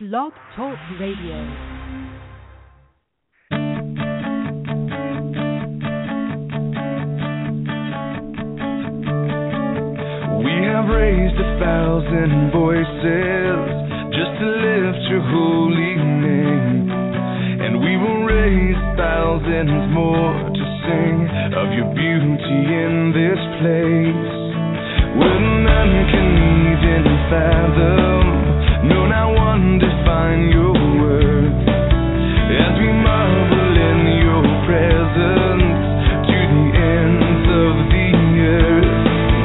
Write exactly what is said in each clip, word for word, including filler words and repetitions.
Blog Talk Radio. Raised a thousand voices just to lift your holy name, and we will raise thousands more to sing of your beauty in this place. Where none can even fathom, no, not one define your worth, as we marvel in your presence to the ends of the earth.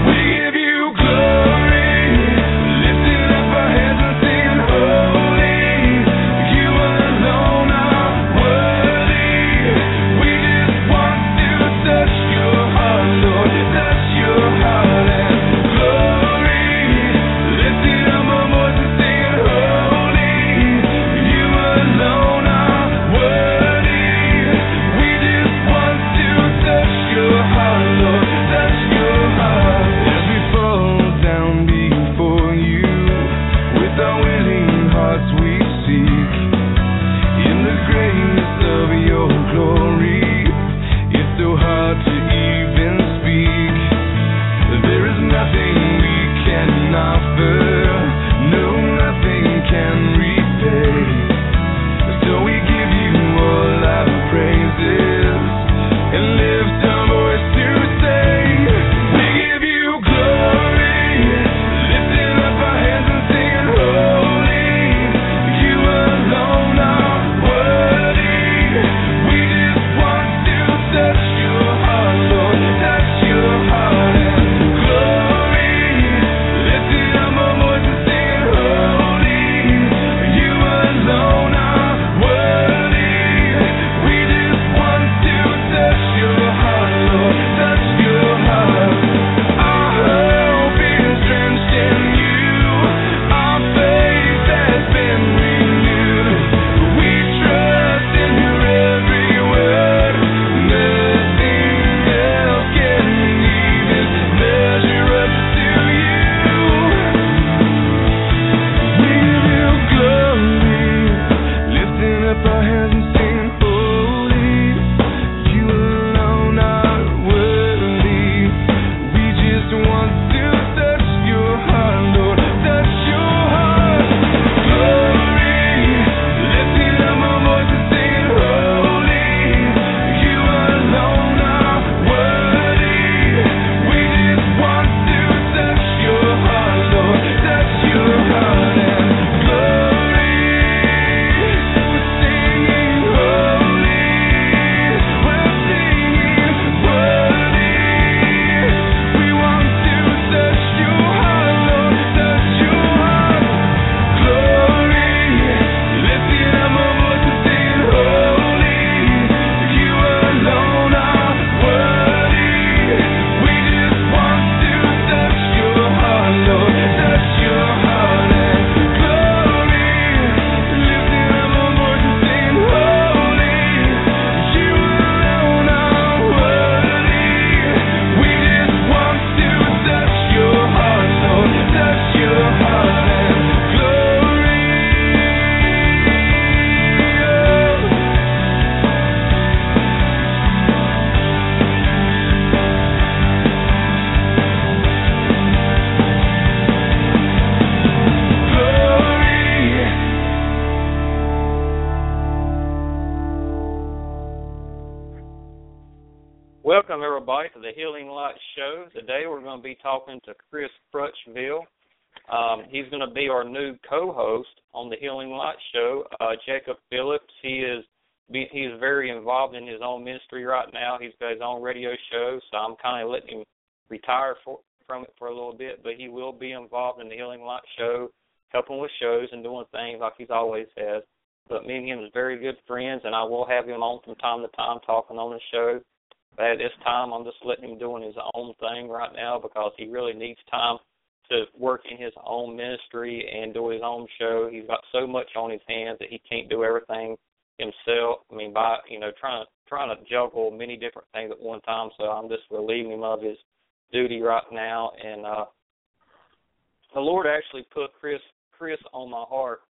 Welcome, everybody, to the Healing Light Show. Today we're going to be talking to Chris Crutchfield. Um, he's going to be our new co-host on the Healing Light Show. Uh, Jacob Phillips, he is he is very involved in his own ministry right now. He's got his own radio show, so I'm kind of letting him retire for, from it for a little bit, but he will be involved in the Healing Light Show, helping with shows and doing things like he's always has. But me and him is very good friends, and I will have him on from time to time talking on the show. But at this time, I'm just letting him doing his own thing right now because he really needs time to work in his own ministry and do his own show. He's got so much on his hands that he can't do everything himself. I mean, by, you know, trying to trying to juggle many different things at one time. So I'm just relieving him of his duty right now. And uh, the Lord actually put Chris Chris on my heart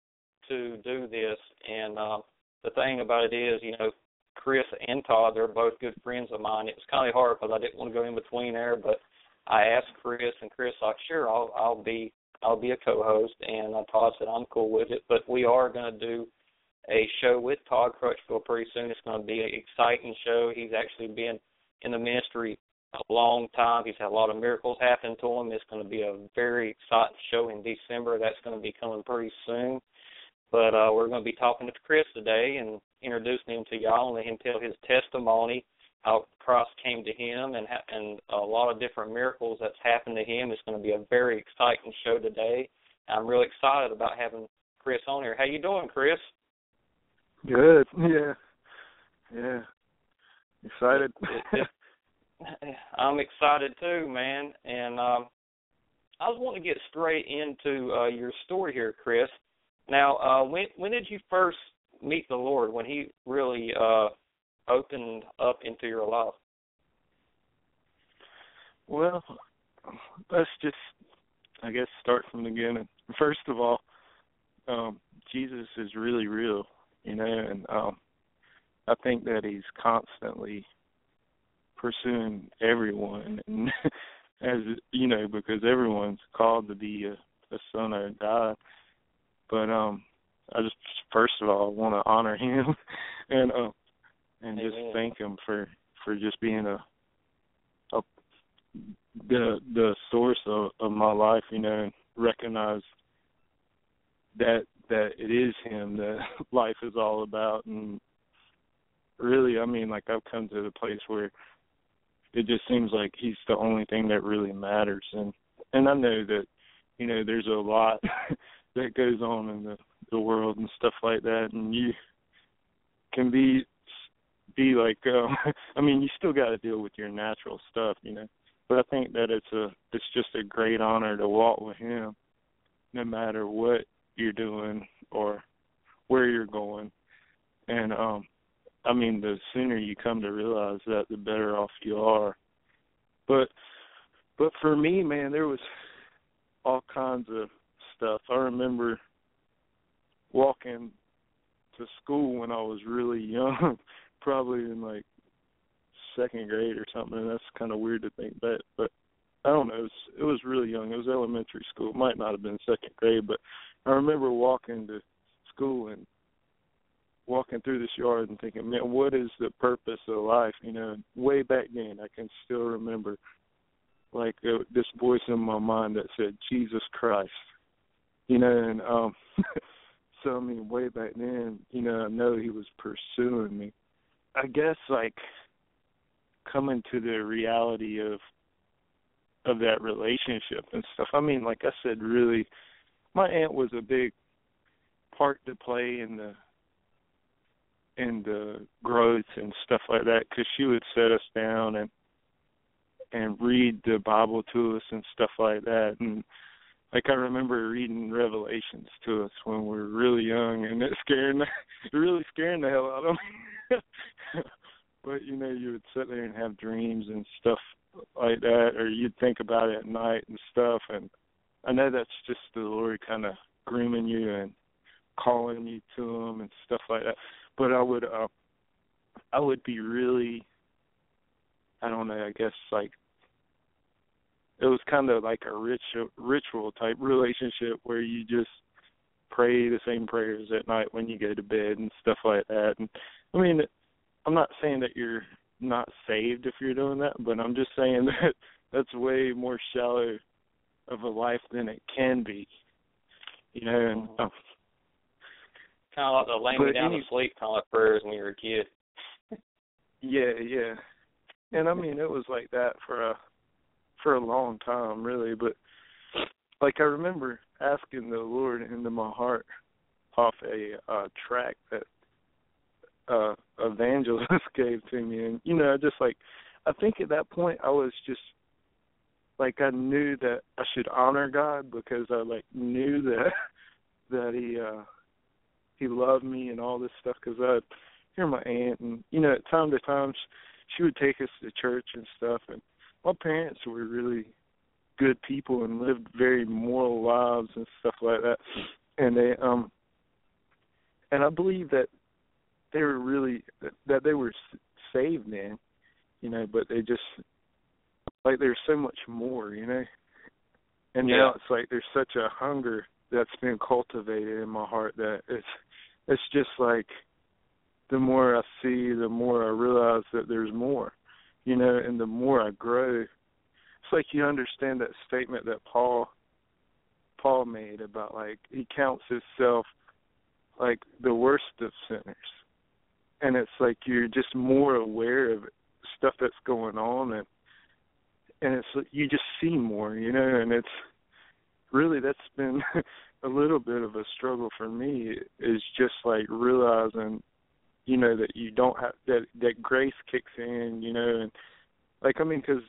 to do this. And uh, the thing about it is, you know, Chris and Todd, they're both good friends of mine. It was kind of hard because I didn't want to go in between there, but I asked Chris, and Chris like, sure, I'll I'll be I'll be a co-host, and uh, Todd said I'm cool with it. But we are going to do a show with Todd Crutchfield pretty soon. It's going to be an exciting show. He's actually been in the ministry a long time. He's had a lot of miracles happen to him. It's going to be a very exciting show in December. That's going to be coming pretty soon. But uh, we're going to be talking to Chris today and introducing him to y'all and let him tell his testimony, how Christ came to him, and ha- and a lot of different miracles that's happened to him. It's going to be a very exciting show today. I'm really excited about having Chris on here. How you doing, Chris? Good. Yeah. Yeah. Excited. I'm excited too, man. And um, I was wanting to get straight into uh, your story here, Chris. Now, uh, when when did you first meet the Lord? When He really uh, opened up into your life? Well, let's just, I guess, start from the beginning. First of all, um, Jesus is really real, you know, and um, I think that He's constantly pursuing everyone, and as you know, because everyone's called to be a, a son of God. But um, I just first of all want to honor Him, and uh, and just Amen. thank Him for, for just being a, a the the source of, of my life, you know, and recognize that that it is Him that life is all about. And really, I mean, like I've come to the place where it just seems like He's the only thing that really matters. And and I know that, you know, there's a lot that goes on in the, the world and stuff like that, and you can be be like, uh, I mean, you still got to deal with your natural stuff, you know. But I think that it's a it's just a great honor to walk with Him, no matter what you're doing or where you're going. And um, I mean, the sooner you come to realize that, the better off you are. But but for me, man, there was all kinds of stuff. I remember walking to school when I was really young, probably in like second grade or something, and that's kind of weird to think back, but I don't know, it was, it was really young. It was elementary school. It might not have been second grade, but I remember walking to school and walking through this yard and thinking, man, what is the purpose of life? You know, way back then, I can still remember like uh, this voice in my mind that said, Jesus Christ. You know, and um, so, I mean, way back then, you know, I know He was pursuing me. I guess, like, coming to the reality of of that relationship and stuff. I mean, like I said, really, my aunt was a big part to play in the in the growth and stuff like that, because she would set us down and and read the Bible to us and stuff like that. And like I remember reading Revelations to us when we were really young, and it scared, it really scaring the hell out of me. But you know, you would sit there and have dreams and stuff like that, or you'd think about it at night and stuff. And I know that's just the Lord kind of grooming you and calling you to Him and stuff like that. But I would, uh, I would be really, I don't know, I guess like, it was kind of like a ritual, ritual type relationship where you just pray the same prayers at night when you go to bed and stuff like that. And I mean, I'm not saying that you're not saved if you're doing that, but I'm just saying that that's way more shallow of a life than it can be, you know. And oh. Kind of like the laying me down any, to sleep kind of prayers when you were a kid. Yeah, yeah. And I mean, it was like that for a for a long time, really. But like I remember asking the Lord into my heart off a uh, track that uh, evangelist gave to me, and you know, just like I think at that point I was just like I knew that I should honor God because I like knew that that He. Uh, He loved me and all this stuff, because I'd hear my aunt, and, you know, at time to time, she would take us to church and stuff, and my parents were really good people and lived very moral lives and stuff like that, and they, um, and I believe that they were really that they were saved then, you know, but they just like there's so much more, you know, and yeah. now it's like there's such a hunger that's been cultivated in my heart that it's it's just like the more I see, the more I realize that there's more, you know, and the more I grow, it's like you understand that statement that Paul Paul made about like he counts himself like the worst of sinners. And it's like you're just more aware of stuff that's going on, and and it's like you just see more, you know. And it's really that's been a little bit of a struggle for me. Is just like realizing, you know, that you don't have that that grace kicks in, you know, and like I mean, because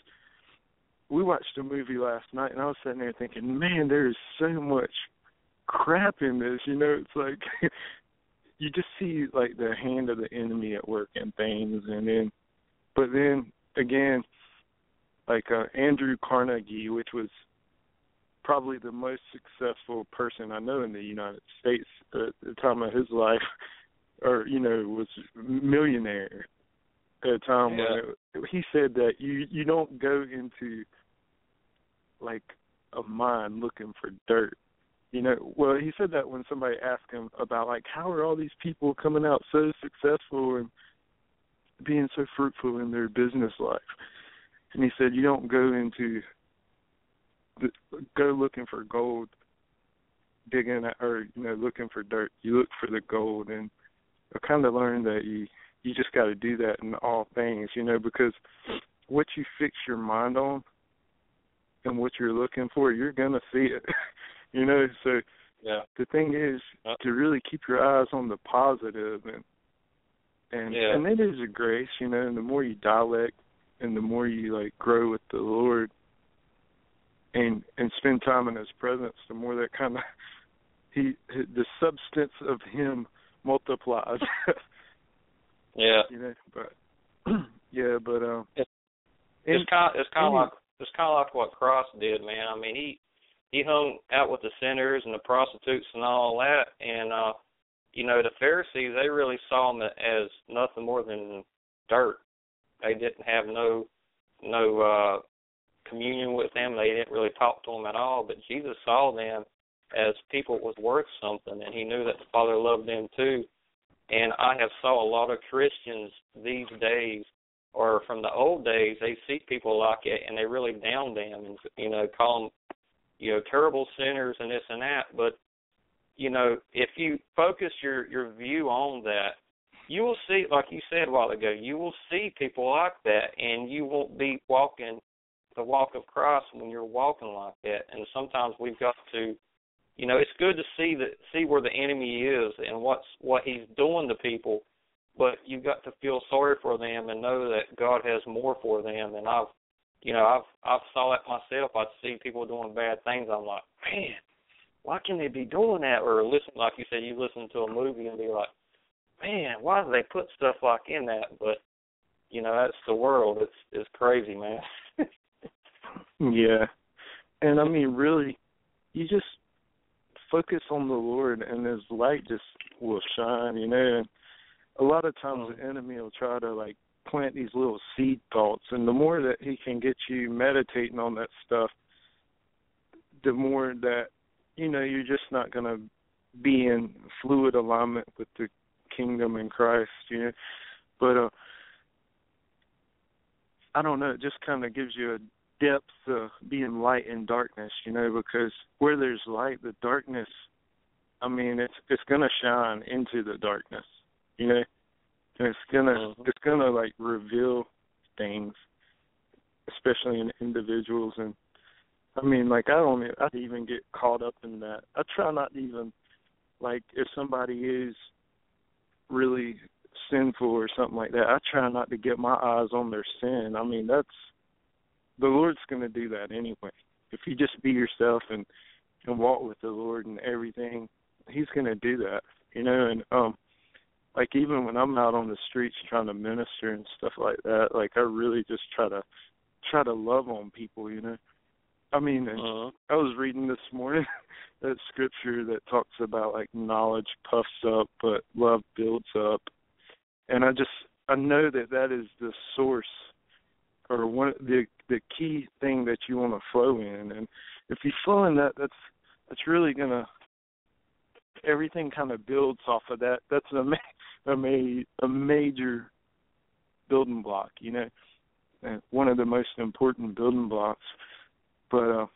we watched a movie last night, and I was sitting there thinking, man, there's so much crap in this, you know. It's like. You just see, like, the hand of the enemy at work and things, and then, but then, again, like uh, Andrew Carnegie, which was probably the most successful person I know in the United States at the time of his life, or, you know, was millionaire at a time yeah. when it, he said that you, you don't go into, like, a mine looking for dirt. You know, well, he said that when somebody asked him about, like, how are all these people coming out so successful and being so fruitful in their business life? And he said, you don't go into, the, go looking for gold, digging, at, or, you know, looking for dirt. You look for the gold. And I kind of learned that you, you just got to do that in all things, you know, because what you fix your mind on and what you're looking for, you're going to see it. You know, so yeah. the thing is uh, to really keep your eyes on the positive, and and yeah. and it is a grace, you know. And the more you dialect, and the more you like grow with the Lord, and and spend time in His presence, the more that kind of he the substance of Him multiplies. yeah. You know, but yeah, but um, it's it's kind it's kind of like it's kind of like what Christ did, man. I mean, he. He hung out with the sinners and the prostitutes and all that, and uh, you know, the Pharisees, they really saw him as nothing more than dirt. They didn't have no no uh, communion with them. They didn't really talk to them at all. But Jesus saw them as people was worth something, and He knew that the Father loved them too. And I have saw a lot of Christians these days, or from the old days, they see people like it, and they really down them and, you know, call them, you know, terrible sinners and this and that. But, you know, if you focus your, your view on that, you will see, like you said a while ago, you will see people like that, and you won't be walking the walk of Christ when you're walking like that. And sometimes we've got to, you know, it's good to see that see where the enemy is and what's what he's doing to people, but you've got to feel sorry for them and know that God has more for them. And I've You know, I've I've saw that myself. I see people doing bad things. I'm like, man, why can they be doing that? Or listen, like you said, you listen to a movie and be like, man, why do they put stuff like in that? But you know, that's the world. It's it's crazy, man. Yeah, and I mean, really, you just focus on the Lord, and His light just will shine. You know, and a lot of times mm-hmm. the enemy will try to like plant these little seed thoughts, and the more that he can get you meditating on that stuff, the more that, you know, you're just not going to be in fluid alignment with the kingdom in Christ, you know. But uh, I don't know, it just kind of gives you a depth of being light in darkness, you know, because where there's light, the darkness, I mean, it's it's going to shine into the darkness, you know. And it's gonna mm-hmm. it's gonna like reveal things, especially in individuals. And I mean, like I don't I don't even get caught up in that. I try not to even, like, if somebody is really sinful or something like that, I try not to get my eyes on their sin. I mean, that's the Lord's gonna do that anyway. If you just be yourself and and walk with the Lord and everything, He's gonna do that, you know. And um. Like, even when I'm out on the streets trying to minister and stuff like that, like, I really just try to try to love on people, you know. I mean, Uh-huh. I was reading this morning that scripture that talks about like knowledge puffs up, but love builds up, and I just I know that that is the source or one the the key thing that you want to flow in, and if you flow in that, that's that's really gonna everything kind of builds off of that. That's a ma- a, ma- a major building block, you know, and one of the most important building blocks. But uh,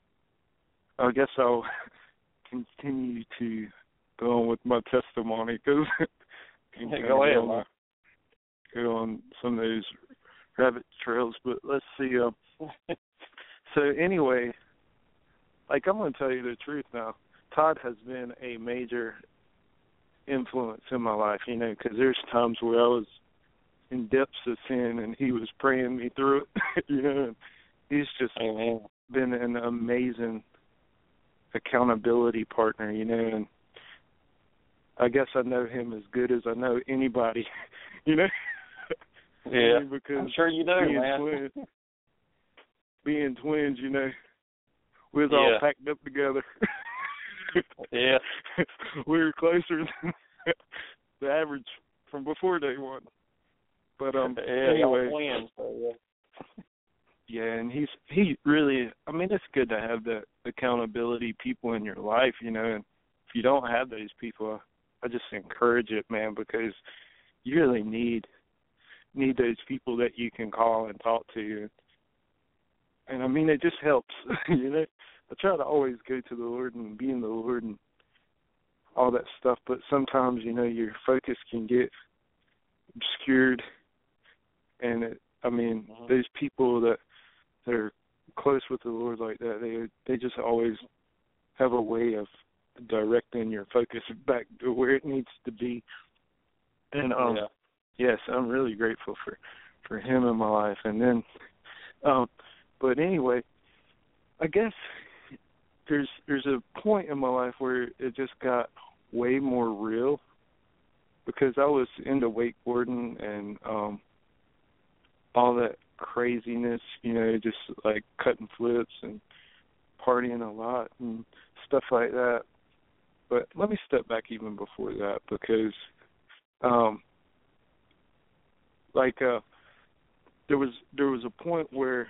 I guess I'll continue to go on with my testimony because Yeah, go ahead, man. Go on some of those rabbit trails. But let's see. Uh, so anyway, like I'm going to tell you the truth now. Todd has been a major influence in my life, you know, because there's times where I was in depths of sin and he was praying me through it, you know, and he's just Amen. been an amazing accountability partner, you know, and I guess I know him as good as I know anybody, you know. Yeah, because I'm sure you do, being man. Twins, being twins, you know, we was Yeah. all packed up together. Yeah. We were closer than the average from before day one. But um, yeah, anyway, twins, so yeah. yeah, and he's he really. I mean, it's good to have the accountability people in your life, you know. And if you don't have those people, I just encourage it, man, because you really need need those people that you can call and talk to. And I mean, it just helps, you know. I try to always go to the Lord and be in the Lord and all that stuff, but sometimes, you know, your focus can get obscured. And, it, I mean, Mm-hmm. those people that, that are close with the Lord like that, they they just always have a way of directing your focus back to where it needs to be. And, um, yeah. yes, I'm really grateful for, for him in my life. And then, um, but anyway, I guess there's there's a point in my life where it just got way more real because I was into wakeboarding and um, all that craziness, you know, just like cutting flips and partying a lot and stuff like that. But let me step back even before that because, um, like, uh, there was there was a point where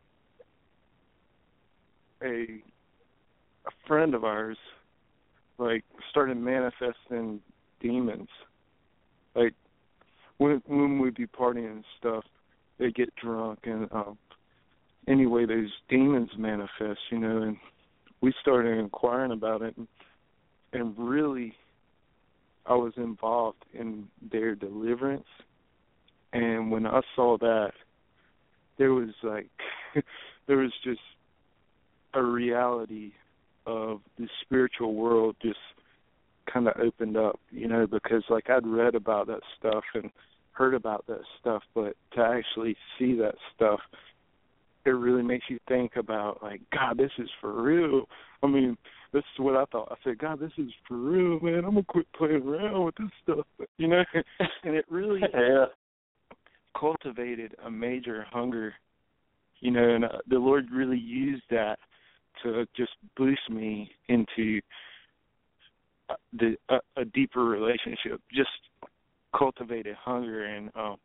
a a friend of ours, like, started manifesting demons. Like, when when we'd be partying and stuff, they'd get drunk, and um, anyway, those demons manifest, you know, and we started inquiring about it, and, and really, I was involved in their deliverance, and when I saw that, there was, like, there was just a reality of the spiritual world just kind of opened up, you know, because like I'd read about that stuff and heard about that stuff, but to actually see that stuff, it really makes you think about like, God, this is for real. I mean, this is what I thought. I said, God, this is for real, man. I'm gonna quit playing around with this stuff, you know. And it really yeah. cultivated a major hunger, you know, and uh, the Lord really used that to just boost me into the uh, a deeper relationship, just cultivated hunger. And um,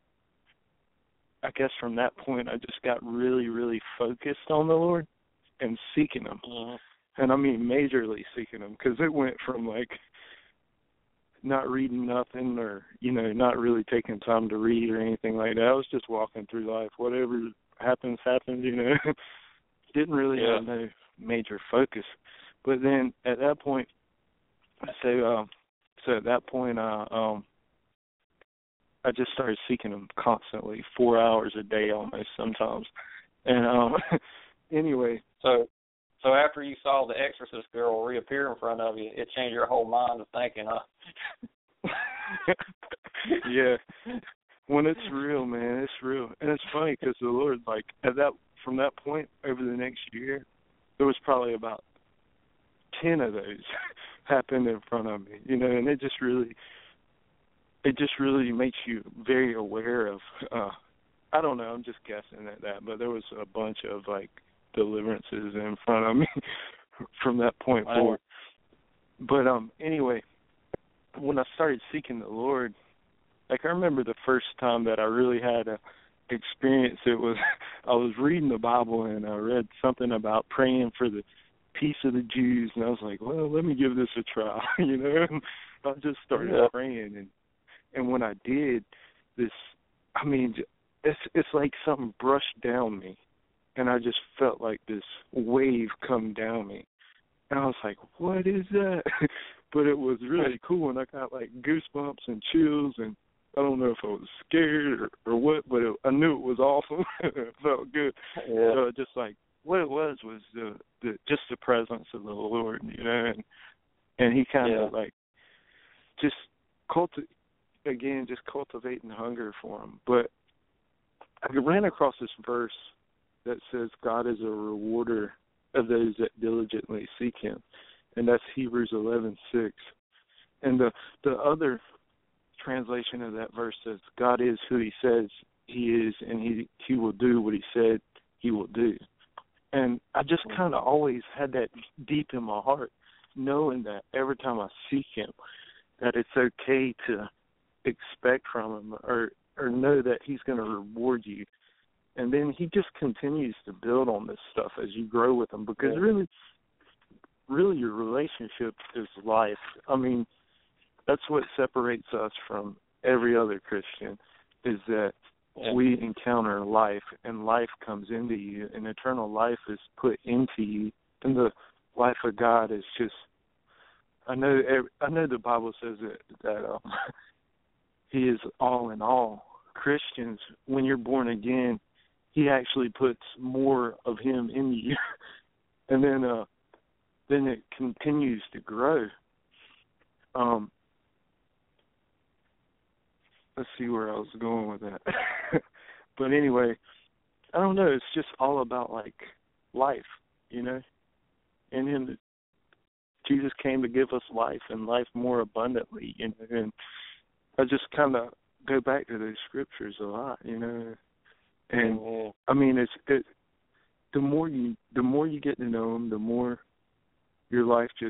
I guess from that point, I just got really, really focused on the Lord and seeking Him. Mm-hmm. And I mean majorly seeking Him, because it went from like not reading nothing or, you know, not really taking time to read or anything like that. I was just walking through life. Whatever happens, happens, you know. Didn't really yeah. have no major focus. But then at that point, so um, so at that point, uh, um, I just started seeking Him constantly, four hours a day almost sometimes. And um, anyway, so so after you saw the Exorcist girl reappear in front of you, it changed your whole mind of thinking, huh? Yeah. When it's real, man, it's real. And it's funny because the Lord, like, at that from that point over the next year, there was probably about ten of those happened in front of me, you know, and it just really, it just really makes you very aware of, uh, I don't know, I'm just guessing at that, but there was a bunch of, like, deliverances in front of me from that point Wow. forward. But um, anyway, when I started seeking the Lord, like I remember the first time that I really had a experience. It was I was reading the Bible and I read something about praying for the peace of the Jews, and I was like, well, let me give this a try, you know. And I just started Yeah. praying, and and when I did, this, I mean, it's it's like something brushed down me, and I just felt like this wave come down me, and I was like, what is that? But it was really cool, and I got like goosebumps and chills, and I don't know if I was scared or, or what, but it, I knew it was awesome. It felt good. Yeah. So just like what it was was the, the just the presence of the Lord, you know, and and He kind of Yeah. like just culti- again just cultivating hunger for Him. But I ran across this verse that says God is a rewarder of those that diligently seek Him, and that's Hebrews eleven six. And the the other translation of that verse says God is who He says He is, and He He will do what He said He will do. And I just kind of always had that deep in my heart, knowing that every time I seek Him, that it's okay to expect from Him, or or know that He's going to reward you. And then He just continues to build on this stuff as you grow with Him, because Yeah. really, really your relationship is life. I mean, that's what separates us from every other Christian, is that Yeah. we encounter life, and life comes into you, and eternal life is put into you, and the life of God is just. I know. I know the Bible says that that um, He is all in all. Christians, when you're born again, He actually puts more of Him in you, and then uh, then it continues to grow. Um, let's see where I was going with that. But anyway, I don't know. It's just all about like life, you know. And Him, Jesus came to give us life and life more abundantly, you know. And I just kind of go back to those scriptures a lot, you know. And Mhm. I mean, it's it. The more you, the more you get to know Him, the more your life just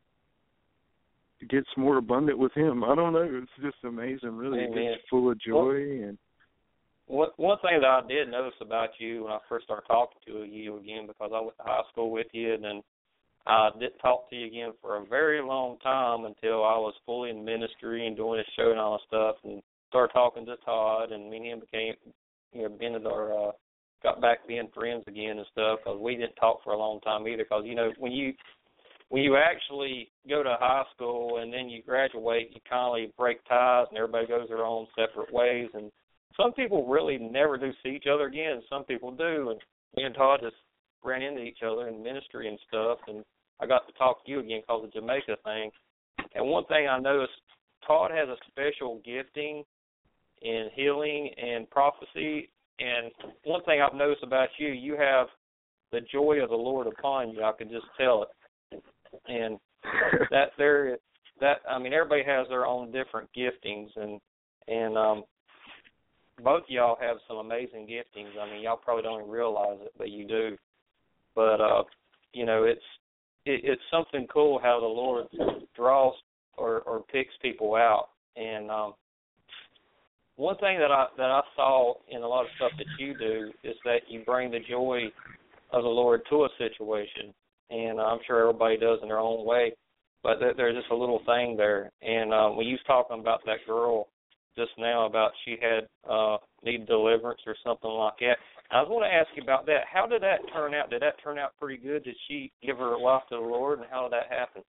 gets more abundant with Him. I don't know. It's just amazing, really. Amen. It's full of joy. And One one thing that I did notice about you when I first started talking to you again, because I went to high school with you, and then I didn't talk to you again for a very long time until I was fully in ministry and doing this show and all that stuff, and started talking to Todd, and me and him became, you know, being our, uh, got back being friends again and stuff, because we didn't talk for a long time either, because, you know, when you when you actually go to high school and then you graduate, you kind of break ties and everybody goes their own separate ways, and some people really never do see each other again, and some people do, and me and Todd just ran into each other in ministry and stuff, and I got to talk to you again because of the Jamaica thing. And one thing I noticed, Todd has a special gifting in healing and prophecy, and one thing I've noticed about you, you have the joy of the Lord upon you. I can just tell it. And that there, that I mean, everybody has their own different giftings, and and um, both of y'all have some amazing giftings. I mean, y'all probably don't even realize it, but you do. But uh, you know, it's it, it's something cool how the Lord draws or, or picks people out. And um, one thing that I that I saw in a lot of stuff that you do is that you bring the joy of the Lord to a situation. And I'm sure everybody does in their own way, but there's just a little thing there. And uh, when you was talking about that girl just now, about she had uh, needed deliverance or something like that, I was going to ask you about that. How did that turn out? Did that turn out pretty good? Did she give her life to the Lord, and how did that happen?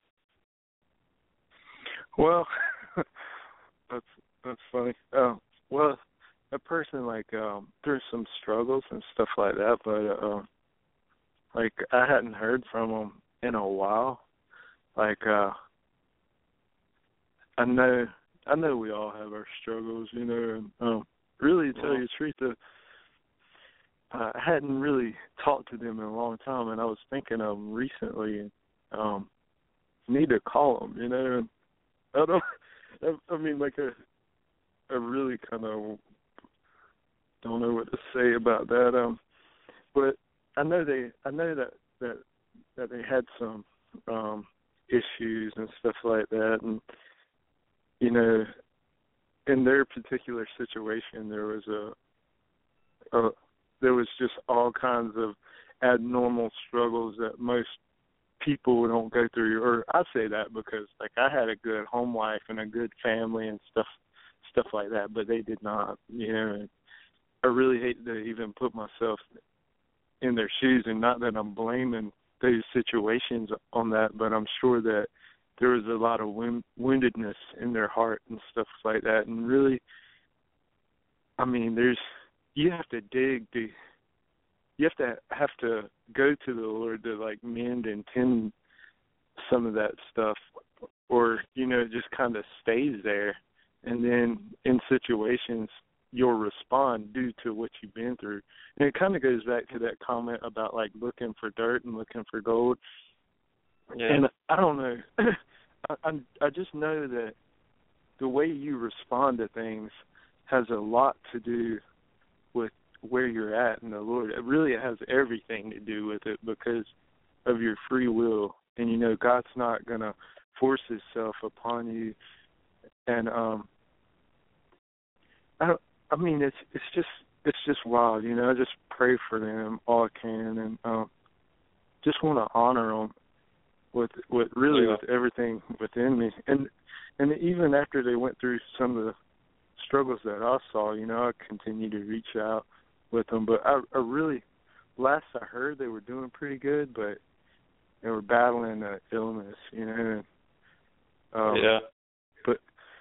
Well, that's that's funny. Uh, well, a person like um, there's some struggles and stuff like that, but. Uh, Like, I hadn't heard from him in a while. Like, uh, I know, I know we all have our struggles, you know, and um, really, to tell you the truth, uh, I hadn't really talked to them in a long time, and I was thinking of them recently, and um, need to call them, you know, and I don't, I, I mean, like, a, I really kind of don't know what to say about that, um, but I know they I know that that that they had some um issues and stuff like that, and you know, in their particular situation there was a, a there was just all kinds of abnormal struggles that most people don't go through. Or I say that because like I had a good home life and a good family and stuff stuff like that, but they did not, you know. And I really hate to even put myself in their shoes, and not that I'm blaming those situations on that, but I'm sure that there was a lot of wound- woundedness in their heart and stuff like that. And really, I mean, there's you have to dig to you have to have to go to the Lord to like mend and tend some of that stuff, or you know, it just kind of stays there. And then in situations, you'll respond due to what you've been through. And it kind of goes back to that comment about like looking for dirt and looking for gold. Yeah. And I don't know. I, I I just know that the way you respond to things has a lot to do with where you're at in the Lord. It really has everything to do with it because of your free will. And you know, God's not gonna force Himself upon you. And um, I don't. I mean, it's it's just it's just wild, you know. I just pray for them all I can, and um, just want to honor them with with really yeah. with everything within me. And and even after they went through some of the struggles that I saw, you know, I continue to reach out with them. But I, I really, last I heard, they were doing pretty good, but they were battling uh, illness, you know. And, um, yeah. But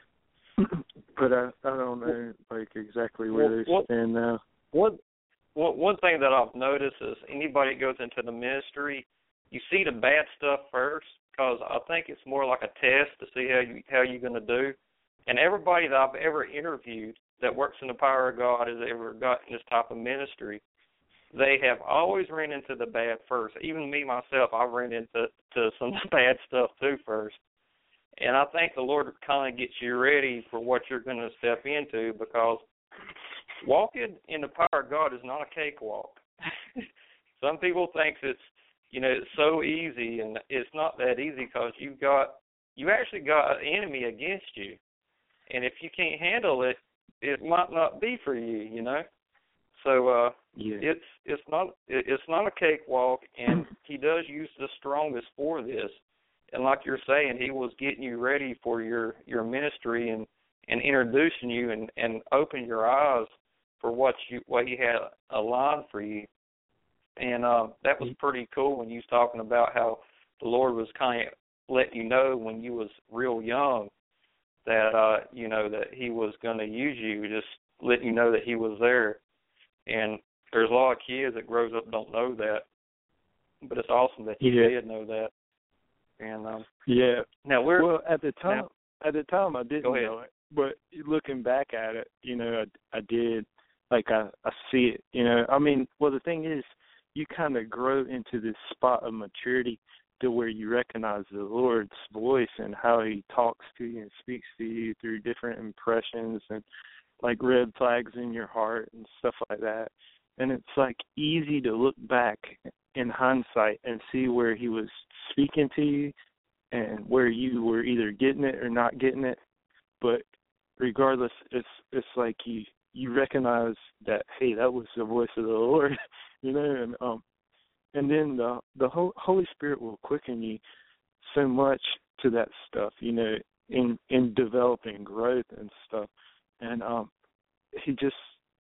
but I I don't know like exactly where well, they well, stand now. One, one one thing that I've noticed is anybody that goes into the ministry, you see the bad stuff first, because I think it's more like a test to see how you how you're going to do. And everybody that I've ever interviewed that works in the power of God has ever gotten this type of ministry, they have always ran into the bad first. Even me myself, I've ran into to some bad stuff too first. And I think the Lord kind of gets you ready for what you're going to step into, because walking in the power of God is not a cakewalk. Some people think it's, you know, it's so easy, and it's not that easy, because you've got, you actually got an enemy against you. And if you can't handle it, it might not be for you, you know. So uh, yeah. it's it's not it's not a cakewalk, and He does use the strongest for this. And like you're saying, He was getting you ready for your, your ministry and, and introducing you and, and opening your eyes for what you what He had aligned for you. And uh, that was pretty cool when you was talking about how the Lord was kind of letting you know when you was real young that, uh, you know, that He was going to use you, just letting you know that He was there. And there's a lot of kids that grows up don't know that, but it's awesome that you yeah. did know that. And um, yeah. Now we're well at the time. Now, at the time, I didn't know it, but looking back at it, you know, I, I did. Like I, I see it. You know, I mean, well, the thing is, you kind of grow into this spot of maturity to where you recognize the Lord's voice and how He talks to you and speaks to you through different impressions and like red flags in your heart and stuff like that. And it's like easy to look back in hindsight and see where He was speaking to you and where you were either getting it or not getting it. But regardless, it's it's like you you recognize that, hey, that was the voice of the Lord, you know, and um and then the the Holy Spirit will quicken you so much to that stuff, you know, in in developing growth and stuff. And um he just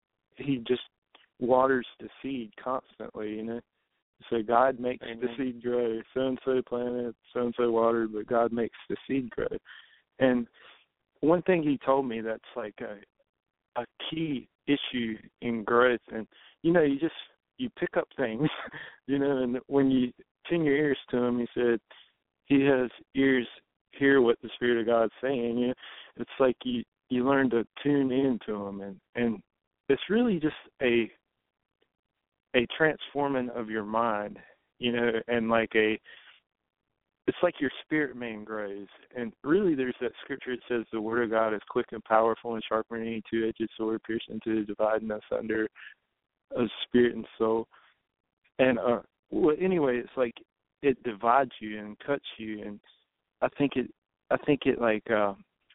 he just waters the seed constantly, you know. So God makes Amen. The seed grow. So-and-so planted, so-and-so watered, but God makes the seed grow. And one thing He told me that's like a, a key issue in growth, and, you know, you just, you pick up things, you know, and when you tune your ears to Him, He said He has ears hear what the Spirit of God's saying. You know, it's like you, you learn to tune into Him, and, and it's really just a a transforming of your mind, you know, and like a, it's like your spirit man grows. And really there's that scripture that says the Word of God is quick and powerful and sharper than any two-edged sword, piercing to the dividing us under of spirit and soul. And uh, well, anyway, it's like it divides you and cuts you, and I think it, I think it like uh,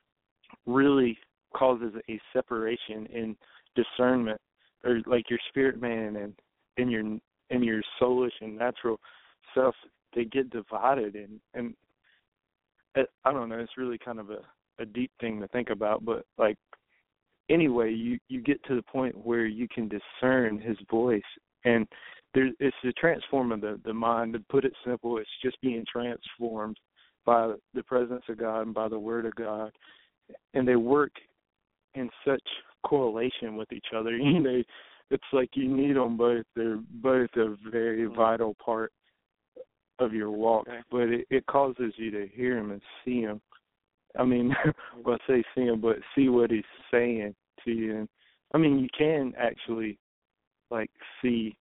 really causes a separation in discernment, or like your spirit man and in your in your soulish and natural self, they get divided, and and it, I don't know, it's really kind of a, a deep thing to think about, but like anyway, you you get to the point where you can discern his voice, and there it's the transform of the, the mind. To put it simple, it's just being transformed by the presence of God and by the Word of God, and they work in such correlation with each other. You know, it's like you need them both. They're both a very vital part of your walk, but it, it causes you to hear him and see him. I mean, well, I say see him, but see what he's saying to you. And I mean, you can actually like see,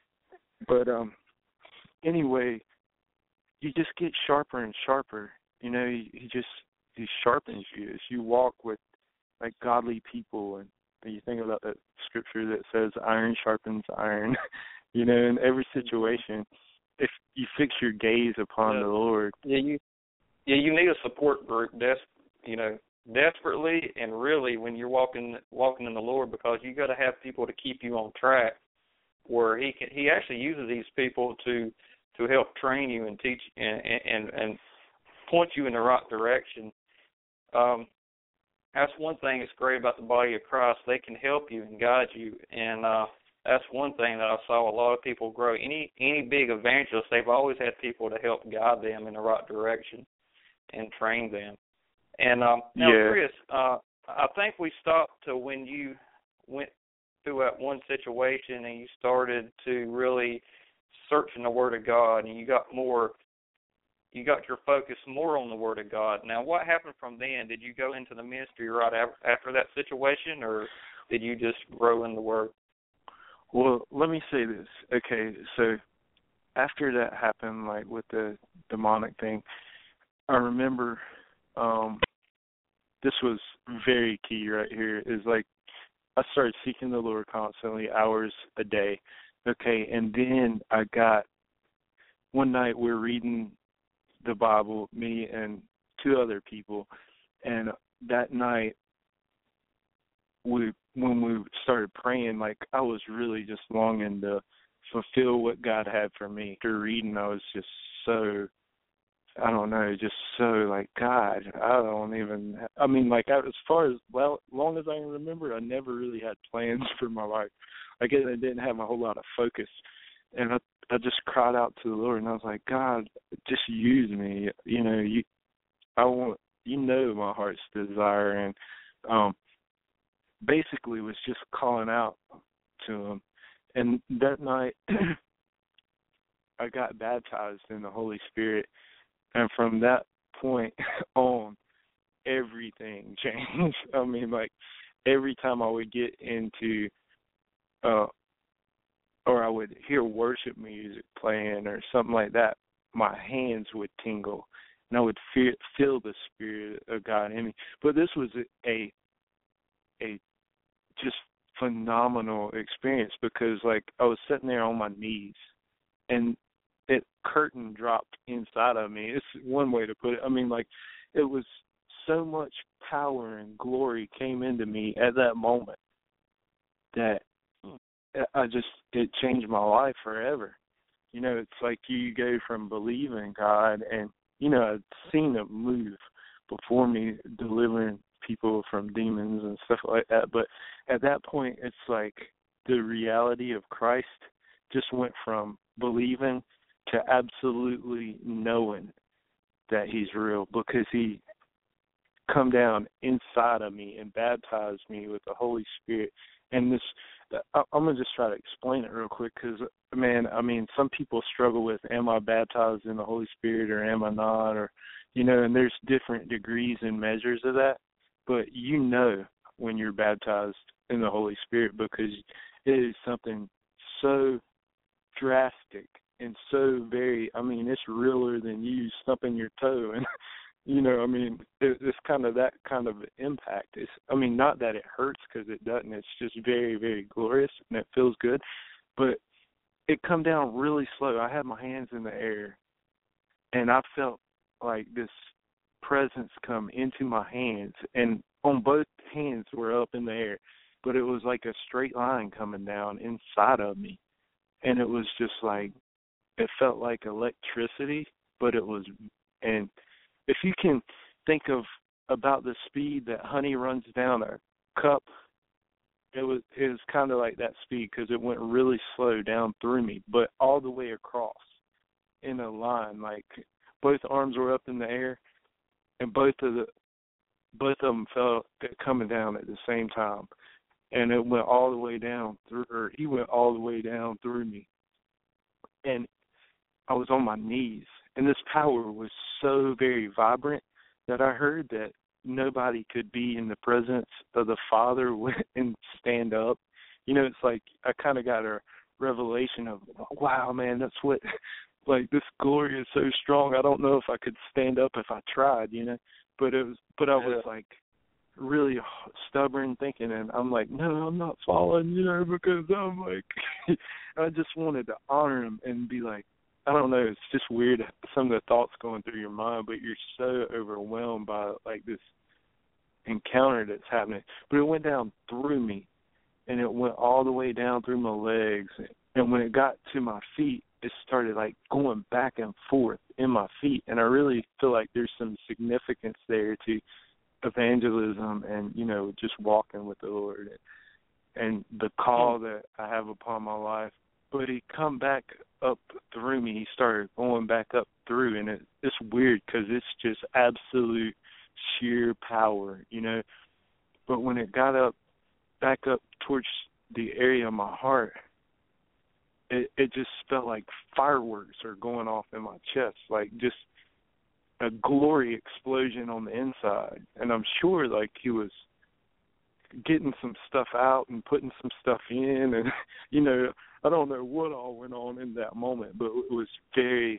but um, anyway, you just get sharper and sharper. You know, he, he just he sharpens you as you walk with like godly people, and, and you think about that scripture that says iron sharpens iron. You know, in every situation, if you fix your gaze upon yeah. the Lord. Yeah, you yeah you need a support group, des- you know, desperately, and really when you're walking walking in the Lord, because you got to have people to keep you on track. Where he can, he actually uses these people to to help train you and teach and and, and point you in the right direction. Um, that's one thing that's great about the body of Christ. They can help you and guide you, and uh, that's one thing that I saw a lot of people grow. Any any big evangelists, they've always had people to help guide them in the right direction and train them. And um, now, yeah. Chris, uh, I think we stopped to when you went through that one situation and you started to really search in the Word of God, and you got more, you got your focus more on the Word of God. Now, what happened from then? Did you go into the ministry right after that situation, or did you just grow in the Word? Well, let me say this. Okay, so after that happened, like with the demonic thing, I remember um, this was very key right here, is like I started seeking the Lord constantly, hours a day. Okay, and then I got, one night we're reading the Bible, me and two other people, and that night we when we started praying, like I was really just longing to fulfill what God had for me. After reading, I was just so, I don't know, just so like, God, I don't even, I mean, like as far as, well, long as I can remember, I never really had plans for my life. I guess I didn't have a whole lot of focus. And I, I just cried out to the Lord, and I was like, God, just use me. You know, you, I want, you know my heart's desire. And um, basically was just calling out to him. And that night, I got baptized in the Holy Spirit. And from that point on, everything changed. I mean, like, every time I would get into, uh, or I would hear worship music playing or something like that, my hands would tingle, and I would feel, feel the Spirit of God in me. But this was a, a, a just phenomenal experience, because, like, I was sitting there on my knees, and it curtain dropped inside of me. It's one way to put it. I mean, like, it was so much power and glory came into me at that moment that I just, it changed my life forever. You know, it's like you go from believing God, and, you know, I'd seen him move before me, delivering people from demons and stuff like that. But at that point, it's like the reality of Christ just went from believing to absolutely knowing that he's real, because he come down inside of me and baptized me with the Holy Spirit. And this, I'm going to just try to explain it real quick, because, man, I mean, some people struggle with, am I baptized in the Holy Spirit or am I not? Or, you know, and there's different degrees and measures of that. But you know when you're baptized in the Holy Spirit, because it is something so drastic and so very, I mean, it's realer than you stumping your toe. And, you know, I mean, it, it's kind of that kind of impact. It's, I mean, not that it hurts, because it doesn't. It's just very, very glorious, and it feels good. But it come down really slow. I had my hands in the air, and I felt like this presence come into my hands, and on both hands were up in the air, but it was like a straight line coming down inside of me, and it was just like, it felt like electricity, but it was, and if you can think of about the speed that honey runs down a cup, it was it was kind of like that speed, because it went really slow down through me, but all the way across in a line, like both arms were up in the air, and both of the both of them felt it coming down at the same time, and it went all the way down through, or he went all the way down through me, and I was on my knees, and this power was so very vibrant that I heard that nobody could be in the presence of the Father and stand up. You know, it's like I kind of got a revelation of, wow, man, that's what, like, this glory is so strong. I don't know if I could stand up if I tried, you know, but it was, but I was yeah. like really stubborn thinking, and I'm like, no, I'm not falling, you know, because I'm like, I just wanted to honor him and be like, I don't know, it's just weird, some of the thoughts going through your mind, but you're so overwhelmed by, like, this encounter that's happening. But it went down through me, and it went all the way down through my legs. And when it got to my feet, it started, like, going back and forth in my feet. And I really feel like there's some significance there to evangelism and, you know, just walking with the Lord and, and the call that I have upon my life. But he come back up through me. He started going back up through, and it, it's weird because it's just absolute sheer power, you know. But when it got up, back up towards the area of my heart, it, it just felt like fireworks are going off in my chest, like just a glory explosion on the inside. And I'm sure, like, he was getting some stuff out and putting some stuff in, and, you know, I don't know what all went on in that moment, but it was very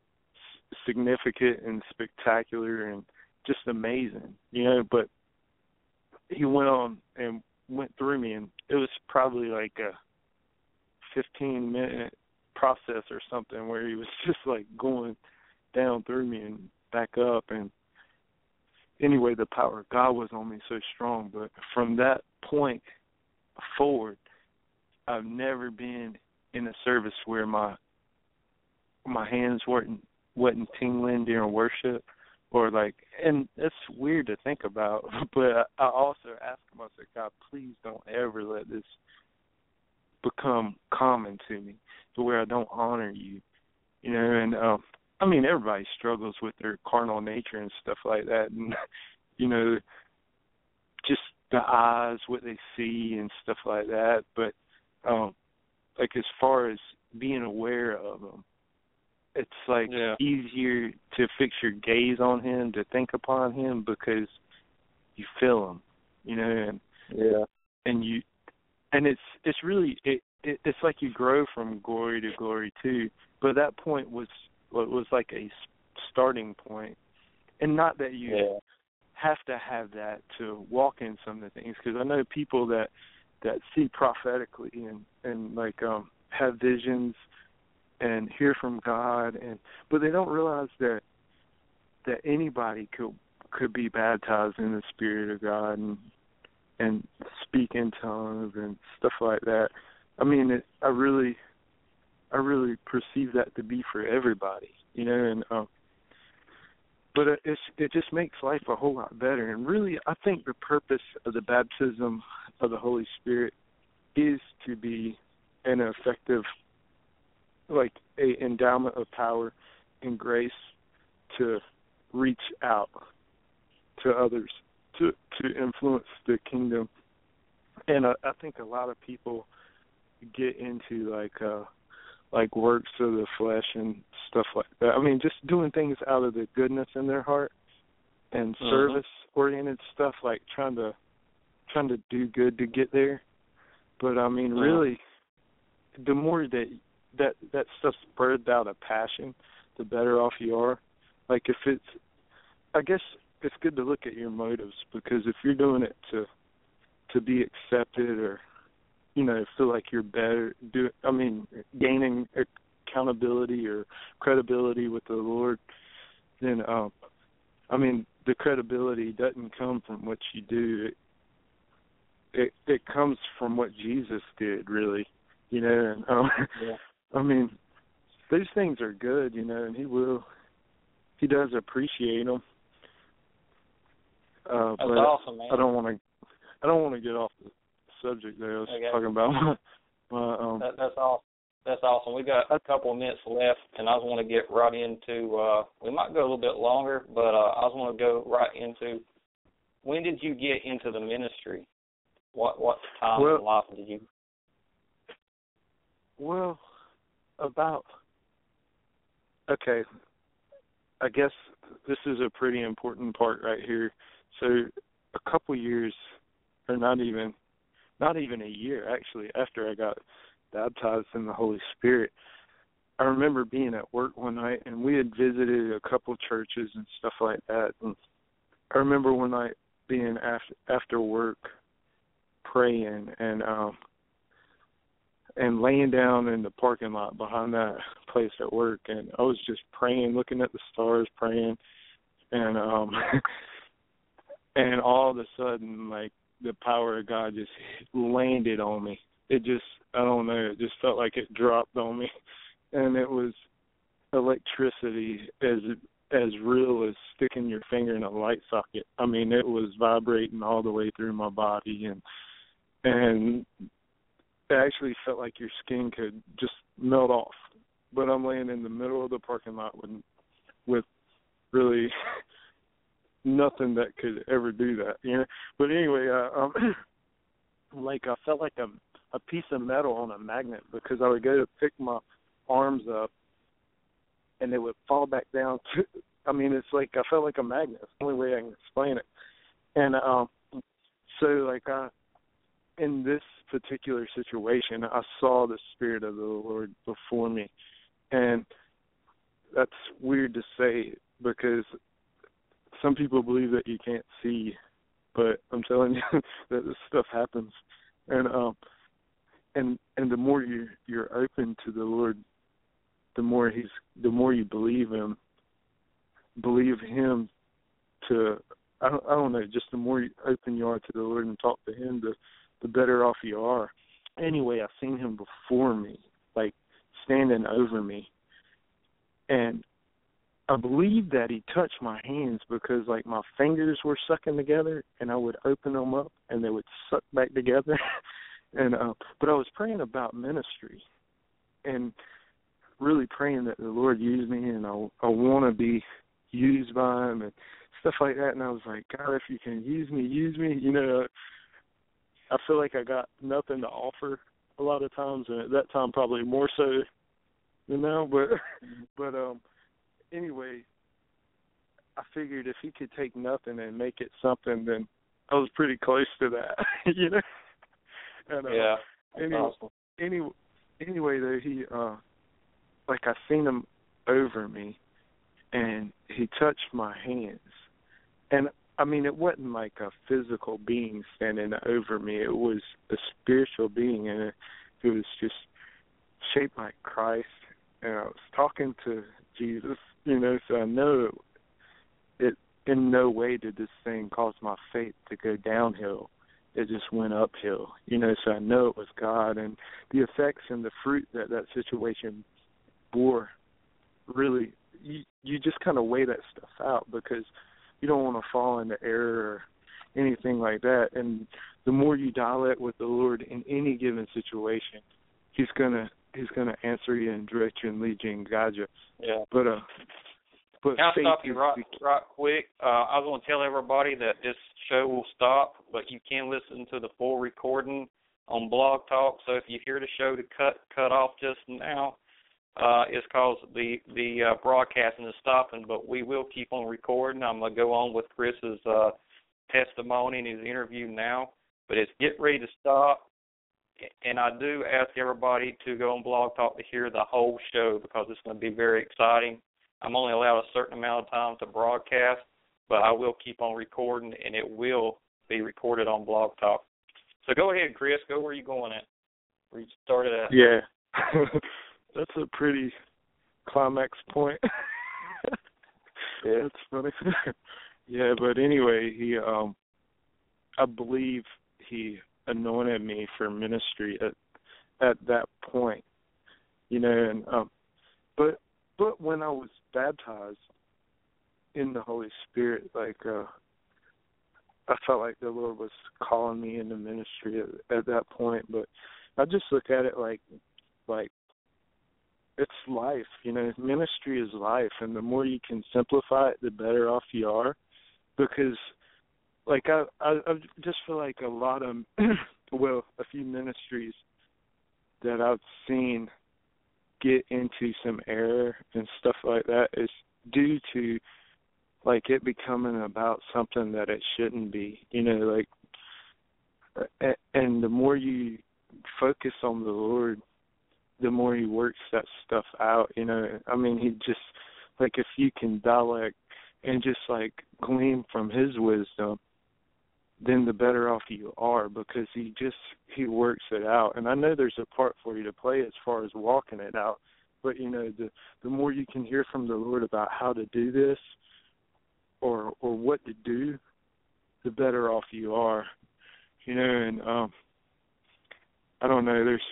significant and spectacular and just amazing, you know. But he went on and went through me, and it was probably like a fifteen minute process or something where he was just like going down through me and back up. And anyway, the power of God was on me so strong. But from that point forward, I've never been in a service where my my hands weren't wasn't tingling during worship, or like, and it's weird to think about, but I also ask myself, God, please don't ever let this become common to me, to where I don't honor you, you know. And um, I mean, everybody struggles with their carnal nature and stuff like that, and you know, just the eyes, what they see and stuff like that. But um, like, as far as being aware of them, it's like yeah. easier to fix your gaze on him, to think upon him, because you feel him, you know. And yeah, and you, and it's it's really it, it it's like you grow from glory to glory too. But that point was was like a starting point, and not that you yeah. have to have that to walk in some of the things, because I know people that that see prophetically and and like um have visions and hear from God, and but they don't realize that that anybody could could be baptized in the Spirit of God and and speak in tongues and stuff like that. I mean, it, I really I really perceive that to be for everybody, you know. And um, but it, it's, it just makes life a whole lot better. And really, I think the purpose of the baptism of the Holy Spirit is to be an effective, like a endowment of power and grace to reach out to others, to to influence the kingdom. And I, I think a lot of people get into like uh, like works of the flesh and stuff like that. I mean, just doing things out of the goodness in their heart and uh-huh. service-oriented stuff, like trying to trying to do good to get there. But I mean, uh-huh. really, the more that that that stuff's birthed out of passion, the better off you are. Like, if it's, I guess it's good to look at your motives, because if you're doing it to to be accepted, or, you know, feel like you're better, do I mean, gaining accountability or credibility with the Lord, then, um, I mean, the credibility doesn't come from what you do. It, it, it comes from what Jesus did, really, you know, and, um, yeah. I mean, those things are good, you know, and he will, he does appreciate them. Uh, That's but awesome, man. I don't want to, I don't want to get off the subject there. I was okay. talking about my, my um. That, that's awesome. That's awesome. We got a couple of minutes left, and I just want to get right into. Uh, we might go a little bit longer, but uh, I just want to go right into. When did you get into the ministry? What what time well, in life did you? Well, about. Okay, I guess this is a pretty important part right here. So, a couple years, or not even, not even a year actually, after I got baptized in the Holy Spirit, I remember being at work one night, and we had visited a couple churches and stuff like that. And I remember one night being after after work, praying and um and laying down in the parking lot behind that place at work, and I was just praying, looking at the stars, praying, and um and all of a sudden, like, the power of God just landed on me. It just, I don't know, it just felt like it dropped on me, and it was electricity as as real as sticking your finger in a light socket. I mean, it was vibrating all the way through my body, and and it actually felt like your skin could just melt off. But I'm laying in the middle of the parking lot with with really nothing that could ever do that, you know. But anyway, uh, um, like I felt like a a piece of metal on a magnet, because I would go to pick my arms up, and they would fall back down. To, I mean, it's like I felt like a magnet. It's the only way I can explain it. And um, so, like, I, in this particular situation, I saw the Spirit of the Lord before me, and that's weird to say because some people believe that you can't see, but I'm telling you that this stuff happens. And um, and and the more you you're open to the Lord, the more he's the more you believe him, believe him to I don't I don't know, just the more open you are to the Lord and talk to him, the the better off you are. Anyway, I seen him before me, like standing over me, and I believe that he touched my hands because, like, my fingers were sucking together, and I would open them up, and they would suck back together. and uh, but I was praying about ministry, and really praying that the Lord use me, and I, I want to be used by him and stuff like that. And I was like, God, if you can use me, use me. You know, I feel like I got nothing to offer a lot of times, and at that time probably more so than now. But but um. Anyway, I figured if he could take nothing and make it something, then I was pretty close to that, you know. And, uh, yeah. That's anyway, awesome. anyway, anyway, though, he, uh, like, I seen him over me, and he touched my hands, and I mean, it wasn't like a physical being standing over me. It was a spiritual being, and it, it was just shaped like Christ, and I was talking to Jesus. You know, so I know it, it in no way did this thing cause my faith to go downhill. It just went uphill, you know, so I know it was God. And the effects and the fruit that that situation bore, really, you, you just kind of weigh that stuff out because you don't want to fall into error or anything like that. And the more you dial it with the Lord in any given situation, he's going to He's going to answer you and direct you and lead you and guide you. Yeah. But, uh, but Can I faith stop you right, is, right quick? Uh, I was going to tell everybody that this show will stop, but you can listen to the full recording on Blog Talk. So if you hear the show to cut cut off just now, uh, it's because the the uh, broadcasting is stopping. But we will keep on recording. I'm going to go on with Chris's uh, testimony and his interview now. But it's get ready to stop. And I do ask everybody to go on Blog Talk to hear the whole show because it's going to be very exciting. I'm only allowed a certain amount of time to broadcast, but I will keep on recording, and it will be recorded on Blog Talk. So go ahead, Chris. Go where you're going at. where you started at? Yeah. That's a pretty climax point. Yeah. That's funny. Yeah, but anyway, he um I believe he anointed me for ministry at at that point. You know, and um but but when I was baptized in the Holy Spirit, like uh I felt like the Lord was calling me into ministry at, at that point. But I just look at it like like it's life, you know. Ministry is life, and the more you can simplify it, the better off you are. Because, like, I, I, I just feel like a lot of, well, a few ministries that I've seen get into some error and stuff like that is due to, like, it becoming about something that it shouldn't be, you know, like, and the more you focus on the Lord, the more he works that stuff out, you know. I mean, he just, like, if you can dialect and just, like, glean from his wisdom, then the better off you are, because he just, he works it out. And I know there's a part for you to play as far as walking it out, but, you know, the the more you can hear from the Lord about how to do this or or what to do, the better off you are, you know. And um, I don't know, there's,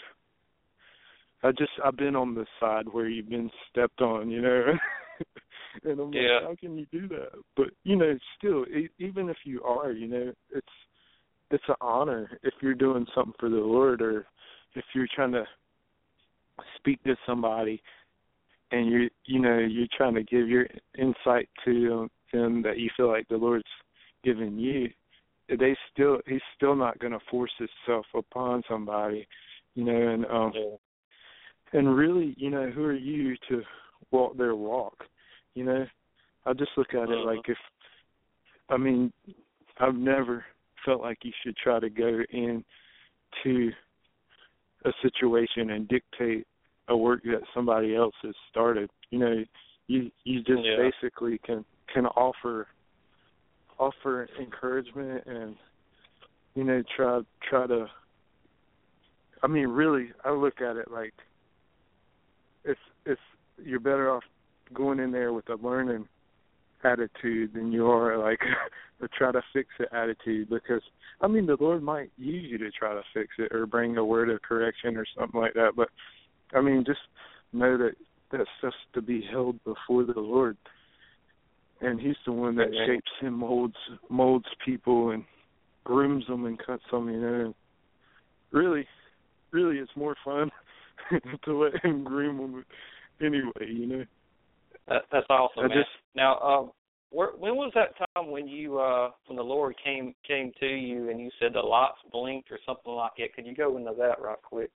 I just, I've been on the side where you've been stepped on, you know. And I'm yeah. like, how can you do that? But, you know, still, e- even if you are, you know, it's it's an honor if you're doing something for the Lord, or if you're trying to speak to somebody and you're, you know, you're trying to give your insight to them that you feel like the Lord's given you. They still, he's still not going to force himself upon somebody, you know, and um, yeah. and really, you know, who are you to walk their walk? You know, I just look at it like, if, I mean, I've never felt like you should try to go into a situation and dictate a work that somebody else has started. You know, you you just yeah. basically can can offer offer encouragement and, you know, try try to. I mean, really, I look at it like, it's it's you're better off going in there with a learning attitude than you are like a try to fix it attitude, because I mean the Lord might use you to try to fix it or bring a word of correction or something like that, but I mean just know that that's just to be held before the Lord, and he's the one that Amen. shapes and molds molds people and grooms them and cuts them, you know. And really really it's more fun to let him groom them anyway, you know. That, that's awesome, I man. just, now, uh, where, when was that time when you, uh, when the Lord came came to you and you said the lights blinked or something like that? Could you go into that right quick?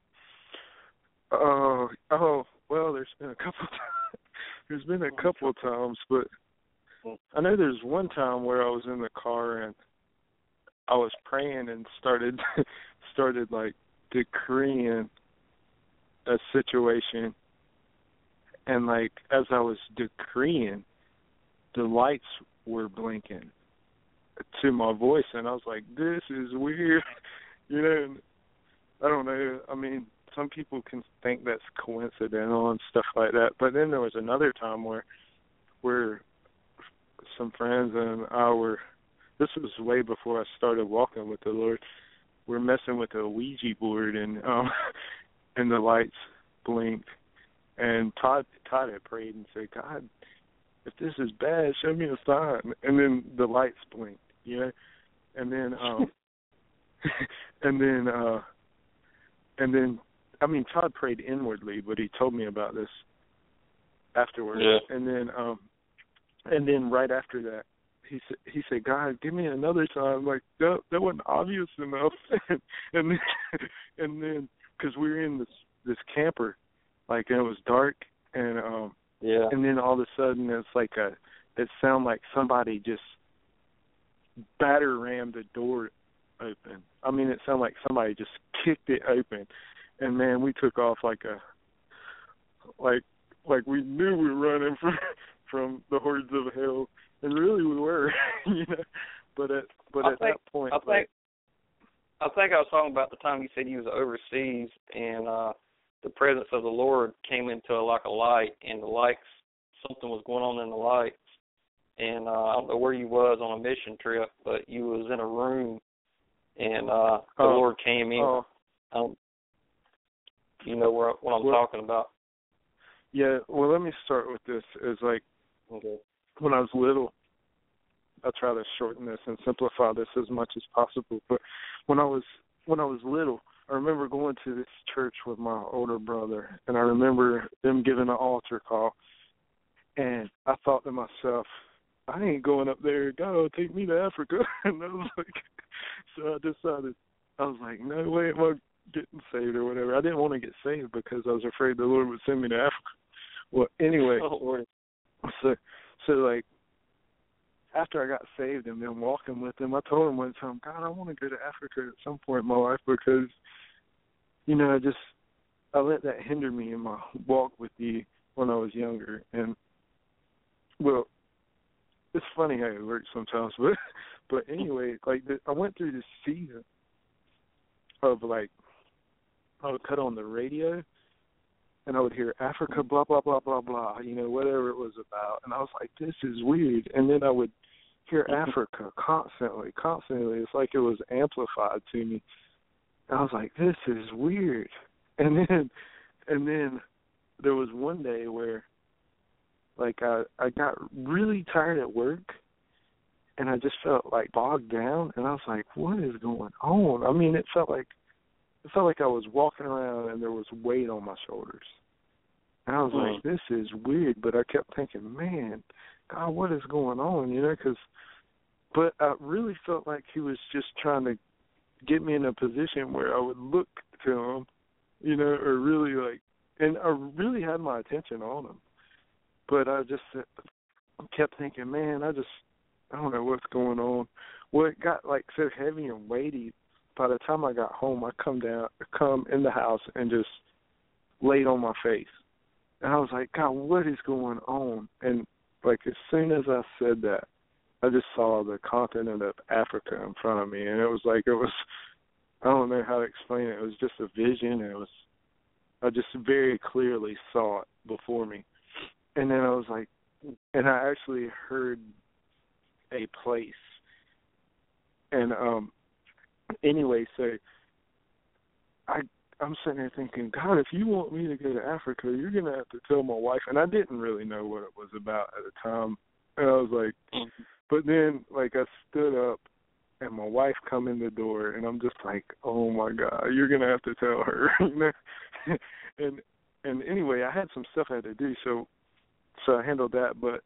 Oh, uh, oh, well, there's been a couple. there's been a couple of times, but I know there's one time where I was in the car and I was praying and started started like decreeing a situation. And, like, as I was decreeing, the lights were blinking to my voice. And I was like, this is weird. You know, and I don't know. I mean, some people can think that's coincidental and stuff like that. But then there was another time where where some friends and I were, this was way before I started walking with the Lord, we're messing with a Ouija board, and um, and the lights blinked. And Todd, Todd had prayed and said, God, if this is bad, show me a sign. And then the lights blinked, you know. And then, um, and then, uh, and then, I mean, Todd prayed inwardly, but he told me about this afterwards. Yeah. And then, um, and then right after that, he said, he said, God, give me another sign. Like that, that wasn't obvious enough. and then, and then, because we were in this this camper. Like, and it was dark, and um, yeah, and then all of a sudden it's like a, it sounded like somebody just batter rammed the door open. I mean, it sounded like somebody just kicked it open, and man, we took off like a, like, like we knew we were running from from the hordes of hell, and really we were, you know. But at but I at think, that point, I like, think. I think I was talking about the time you said you was overseas and uh, the presence of the Lord came into like a light, and the lights, something was going on in the lights. And uh, I don't know where you was on a mission trip, but you was in a room, and uh, the oh, Lord came in. Oh. Um, you know where, what I'm well, talking about. Yeah, well, let me start with this. Is like Okay. when I was little, I try to shorten this and simplify this as much as possible. But when I was when I was little, I remember going to this church with my older brother, and I remember them giving an altar call, and I thought to myself, I ain't going up there. God will take me to Africa. And I was like, so I decided, I was like, no way am I getting saved or whatever. I didn't want to get saved because I was afraid the Lord would send me to Africa. Well, anyway, Oh, so so like after I got saved and been walking with him, I told him one time, God, I want to go to Africa at some point in my life because, you know, I just I let that hinder me in my walk with you when I was younger. And well, it's funny how it works sometimes, but but anyway, like the, I went through this season of like I would cut on the radio and I would hear Africa, blah blah blah blah blah, you know, whatever it was about, and I was like, this is weird. And then I would hear Africa constantly, constantly. It's like it was amplified to me. And I was like, this is weird. And then and then there was one day where like I, I got really tired at work and I just felt like bogged down, and I was like, what is going on? I mean, it felt like it felt like I was walking around and there was weight on my shoulders. And I was mm. like, this is weird, but I kept thinking, man, God, what is going on, you know, cause, but I really felt like he was just trying to get me in a position where I would look to him, you know, or really like, and I really had my attention on him. But I just kept thinking, man, I just, I don't know what's going on. Well, it got like so heavy and weighty. By the time I got home, I come down, come in the house and just laid on my face. And I was like, God, what is going on? And like as soon as I said that, I just saw the continent of Africa in front of me. And it was like, it was, I don't know how to explain it. It was just a vision. It was, I just very clearly saw it before me. And then I was like, and I actually heard a place. And um, anyway, so I, I'm sitting there thinking, God, if you want me to go to Africa, you're going to have to tell my wife. And I didn't really know what it was about at the time. And I was like, mm-hmm. But then, like, I stood up, and my wife come in the door, and I'm just like, oh, my God, you're going to have to tell her. You know? and and anyway, I had some stuff I had to do, so so I handled that. But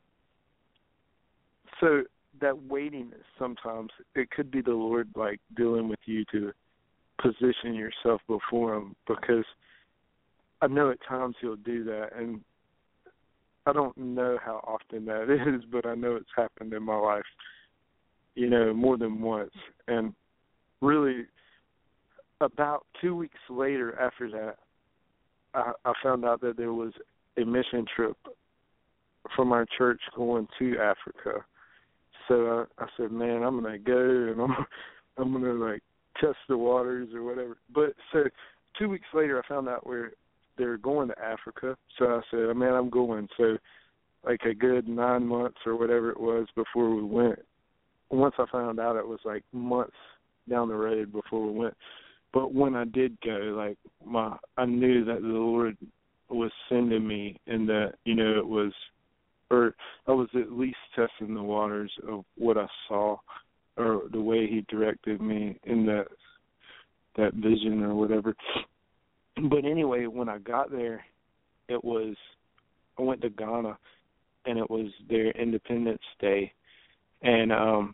so that weightiness sometimes, it could be the Lord, like, dealing with you to position yourself before him, because I know at times he'll do that, and I don't know how often that is, but I know it's happened in my life, you know, more than once. And really, about two weeks later after that, I, I found out that there was a mission trip from our church going to Africa. So I, I said, man, I'm going to go, and I'm, I'm going to, like, test the waters or whatever. But so two weeks later, I found out where they were going to Africa. So I said, man, I'm going. So like a good nine months or whatever it was before we went. Once I found out, it was like months down the road before we went. But when I did go, like my, I knew that the Lord was sending me, and that, you know, it was, or I was at least testing the waters of what I saw, or the way he directed me in that that vision or whatever. But anyway, when I got there, it was, I went to Ghana, and it was their Independence Day. And um,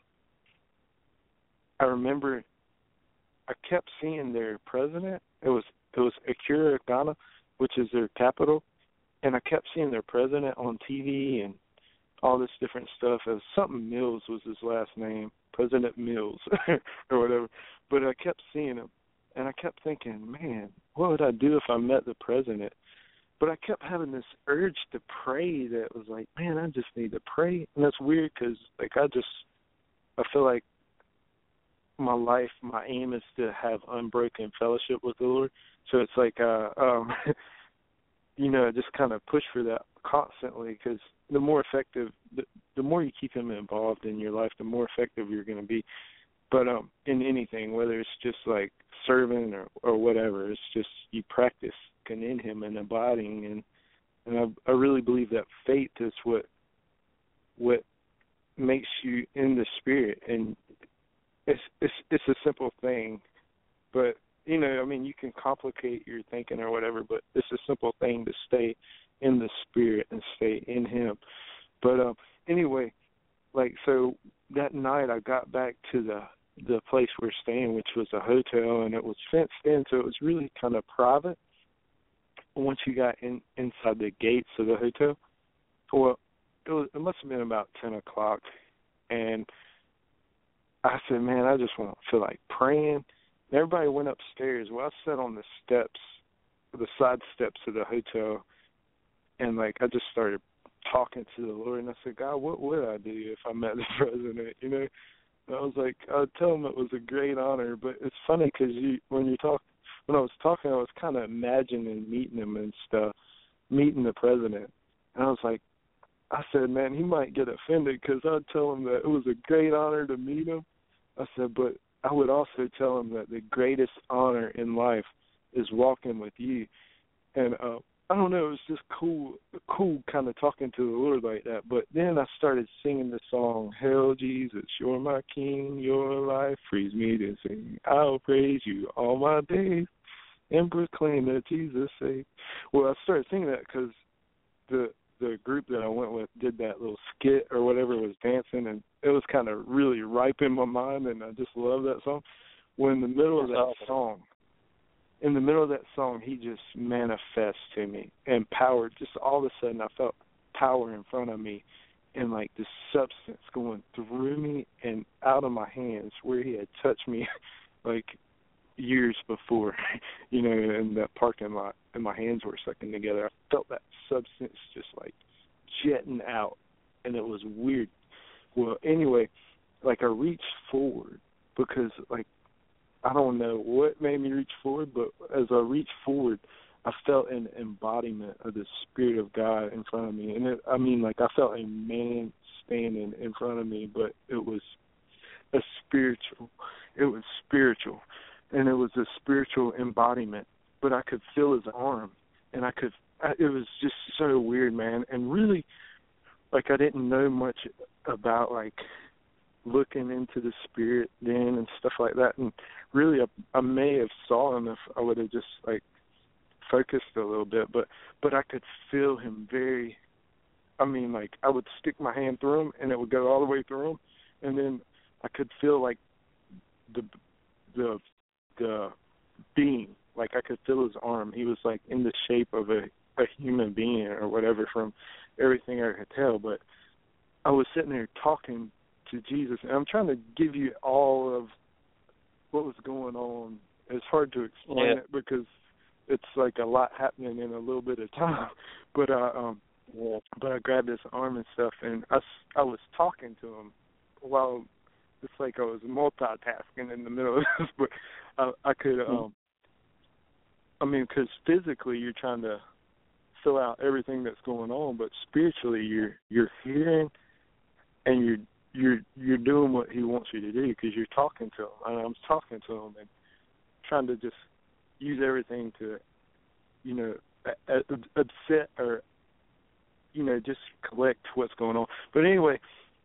I remember I kept seeing their president. It was it was Accra, Ghana, which is their capital. And I kept seeing their president on T V and all this different stuff. It was something Mills was his last name, President Mills or whatever. But I kept seeing him. And I kept thinking, man, what would I do if I met the president? But I kept having this urge to pray that was like, man, I just need to pray. And that's weird because, like, I just, I feel like my life, my aim is to have unbroken fellowship with the Lord. So it's like, uh, um, you know, just kind of push for that constantly, because the more effective, the, the more you keep him involved in your life, the more effective you're going to be. But um, in anything, whether it's just like serving or, or whatever, it's just you practice in him and abiding. And, and I, I really believe that faith is what what makes you in the Spirit. And it's it's it's a simple thing, but you know, I mean, you can complicate your thinking or whatever, but it's a simple thing to stay in the Spirit and stay in him. But um, anyway, like, so that night I got back to the the place we're staying, which was a hotel, and it was fenced in, so it was really kind of private. Once you got in inside the gates of the hotel, well, it, was, it must have been about ten o'clock, and I said, man, I just want to feel like praying. And everybody went upstairs. Well, I sat on the steps, the side steps of the hotel, and, like, I just started talking to the Lord, and I said, God, what would I do if I met the president, you know? And I was like, I'd tell him it was a great honor, but it's funny because you, when you talk, when I was talking, I was kind of imagining meeting him and stuff, meeting the president. And I was like, I said, man, he might get offended because I'd tell him that it was a great honor to meet him. I said, but I would also tell him that the greatest honor in life is walking with you. And uh, I don't know, it was just cool, cool kind of talking to the Lord like that. But then I started singing the song, Hail Jesus, you're my King, your life frees me to sing. I'll praise you all my days and proclaim that Jesus saved. Well, I started singing that because the the group that I went with did that little skit or whatever, was dancing, and it was kind of really ripe in my mind, and I just love that song. Well, in the middle of that song, in the middle of that song, he just manifests to me, and power, just all of a sudden I felt power in front of me, and like this substance going through me and out of my hands where he had touched me like years before, you know, in that parking lot, and my hands were sucking together. I felt that substance just like jetting out, and it was weird. Well, anyway, like I reached forward because, like, I don't know what made me reach forward, but as I reached forward, I felt an embodiment of the Spirit of God in front of me. And it, I mean, like, I felt a man standing in front of me, but it was a spiritual, it was spiritual. And it was a spiritual embodiment, but I could feel his arm, and I could, I, it was just so weird, man. And really, like, I didn't know much about, like, looking into the Spirit then and stuff like that. And really, I, I may have saw him if I would have just, like, focused a little bit, but, but I could feel him very, I mean, like, I would stick my hand through him, and it would go all the way through him, and then I could feel, like, the, the, the being, like I could feel his arm. He was like in the shape of a, a human being or whatever from everything I could tell. But I was sitting there talking to Jesus, and I'm trying to give you all of what was going on. It's hard to explain yeah. it because it's like a lot happening in a little bit of time. But I, um, yeah. but I grabbed his arm and stuff, and I, I was talking to him while it's like I was multitasking in the middle of this, but I, I could, um, I mean, because physically you're trying to fill out everything that's going on, but spiritually you're you're hearing and you're you're you're doing what he wants you to do because you're talking to him. And I was talking to him and trying to just use everything to, you know, upset or, you know, just collect what's going on. But anyway,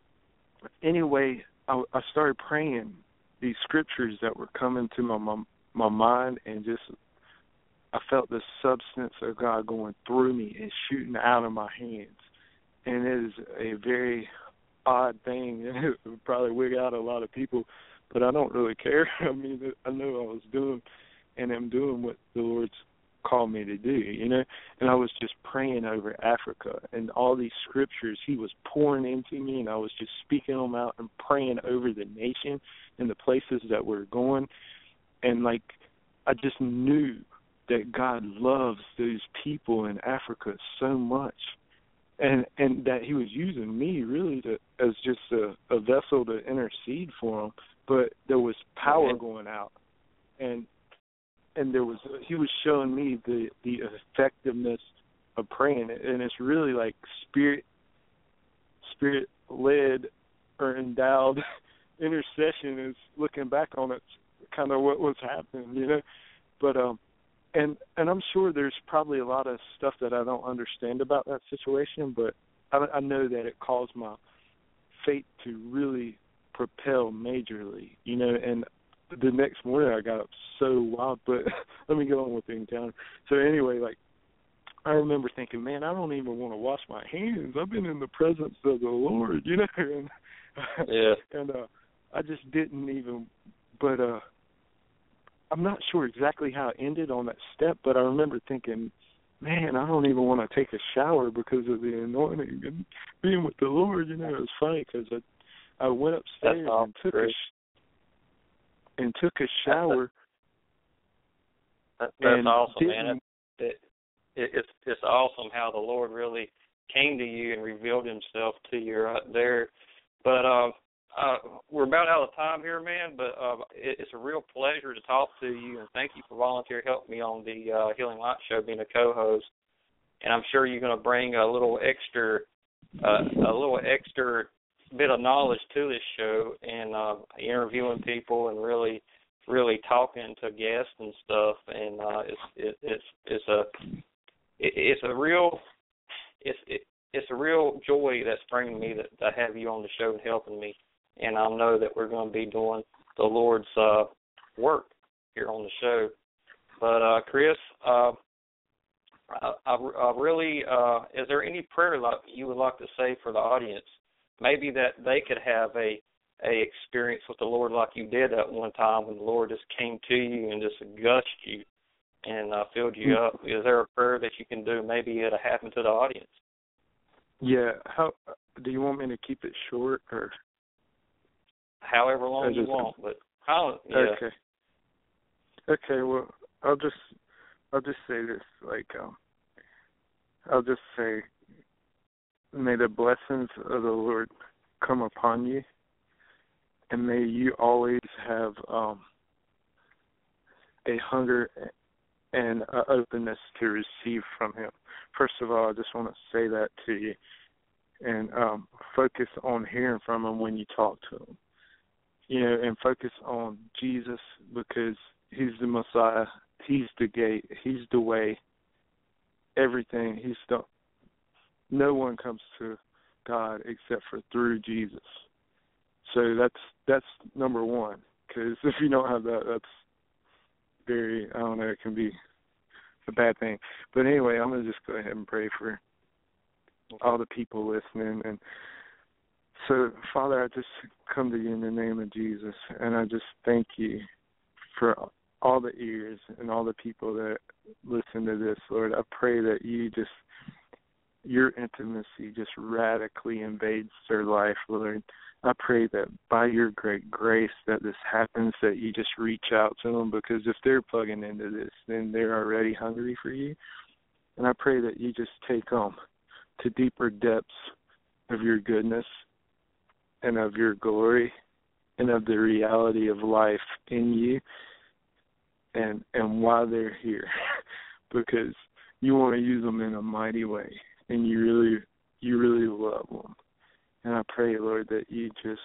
anyway. I, I started praying these scriptures that were coming to my, my my mind, and just I felt the substance of God going through me and shooting out of my hands. And it is a very odd thing. It would probably wig out a lot of people, but I don't really care. I mean, I know I was doing and am doing what the Lord's called me to do, you know. And I was just praying over Africa, and all these scriptures he was pouring into me, and I was just speaking them out and praying over the nation and the places that we're going. And like I just knew that God loves those people in Africa so much, and and that he was using me really to as just a, a vessel to intercede for them, but there was power Okay. going out, and and there was he was showing me the the effectiveness of praying, and it's really like spirit spirit led or endowed intercession is looking back on it, kind of what was happening, you know. But um, and and I'm sure there's probably a lot of stuff that I don't understand about that situation, but I, I know that it caused my faith to really propel majorly, you know. And the next morning I got up so wild, but let me go on with the encounter. So anyway, like I remember thinking, man, I don't even want to wash my hands. I've been in the presence of the Lord, you know. And yeah, and uh, I just didn't even. But uh, I'm not sure exactly how it ended on that step. But I remember thinking, man, I don't even want to take a shower because of the anointing and being with the Lord. You know, it was funny because I I went upstairs That's and took a sh- and took a shower. That's, that's and awesome, didn't, man. It, it, it, it's it's awesome how the Lord really came to you and revealed Himself to you right there. But uh, uh, we're about out of time here, man. But uh, it, it's a real pleasure to talk to you, and thank you for volunteering to help me on the uh, Healing Light Show, being a co-host. And I'm sure you're going to bring a little extra, uh, a little extra bit of knowledge to this show, and uh, interviewing people and really. really talking to guests and stuff, and uh, it's it, it's it's a it, it's a real it's it, it's a real joy that's bringing me that to have you on the show and helping me, and I know that we're going to be doing the Lord's uh, work here on the show. But uh, Chris, uh, I, I, I really uh, is there any prayer you would like to say for the audience? Maybe that they could have a a experience with the Lord like you did that one time when the Lord just came to you and just gushed you and uh, filled you up. Is there a prayer that you can do? Maybe it'll happen to the audience. Yeah. How do you want me to keep it short or however long you want? But how? Yeah. Okay. Okay. Well, I'll just I'll just say this. Like, um, I'll just say, may the blessings of the Lord come upon you. And may you always have um, a hunger and an openness to receive from Him. First of all, I just want to say that to you. And um, focus on hearing from Him when you talk to Him. You know, and focus on Jesus because He's the Messiah. He's the gate. He's the way. Everything. He's the. No one comes to God except for through Jesus. So that's that's number one, because if you don't have that, that's very, I don't know, it can be a bad thing. But anyway, I'm going to just go ahead and pray for all the people listening. And so, Father, I just come to you in the name of Jesus, and I just thank you for all the ears and all the people that listen to this, Lord. I pray that you just, your intimacy just radically invades their life, Lord. I pray that by your great grace that this happens, that you just reach out to them, because if they're plugging into this, then they're already hungry for you. And I pray that you just take them to deeper depths of your goodness and of your glory and of the reality of life in you and and why they're here, because you want to use them in a mighty way, and you really you really love them. And I pray, Lord, that you just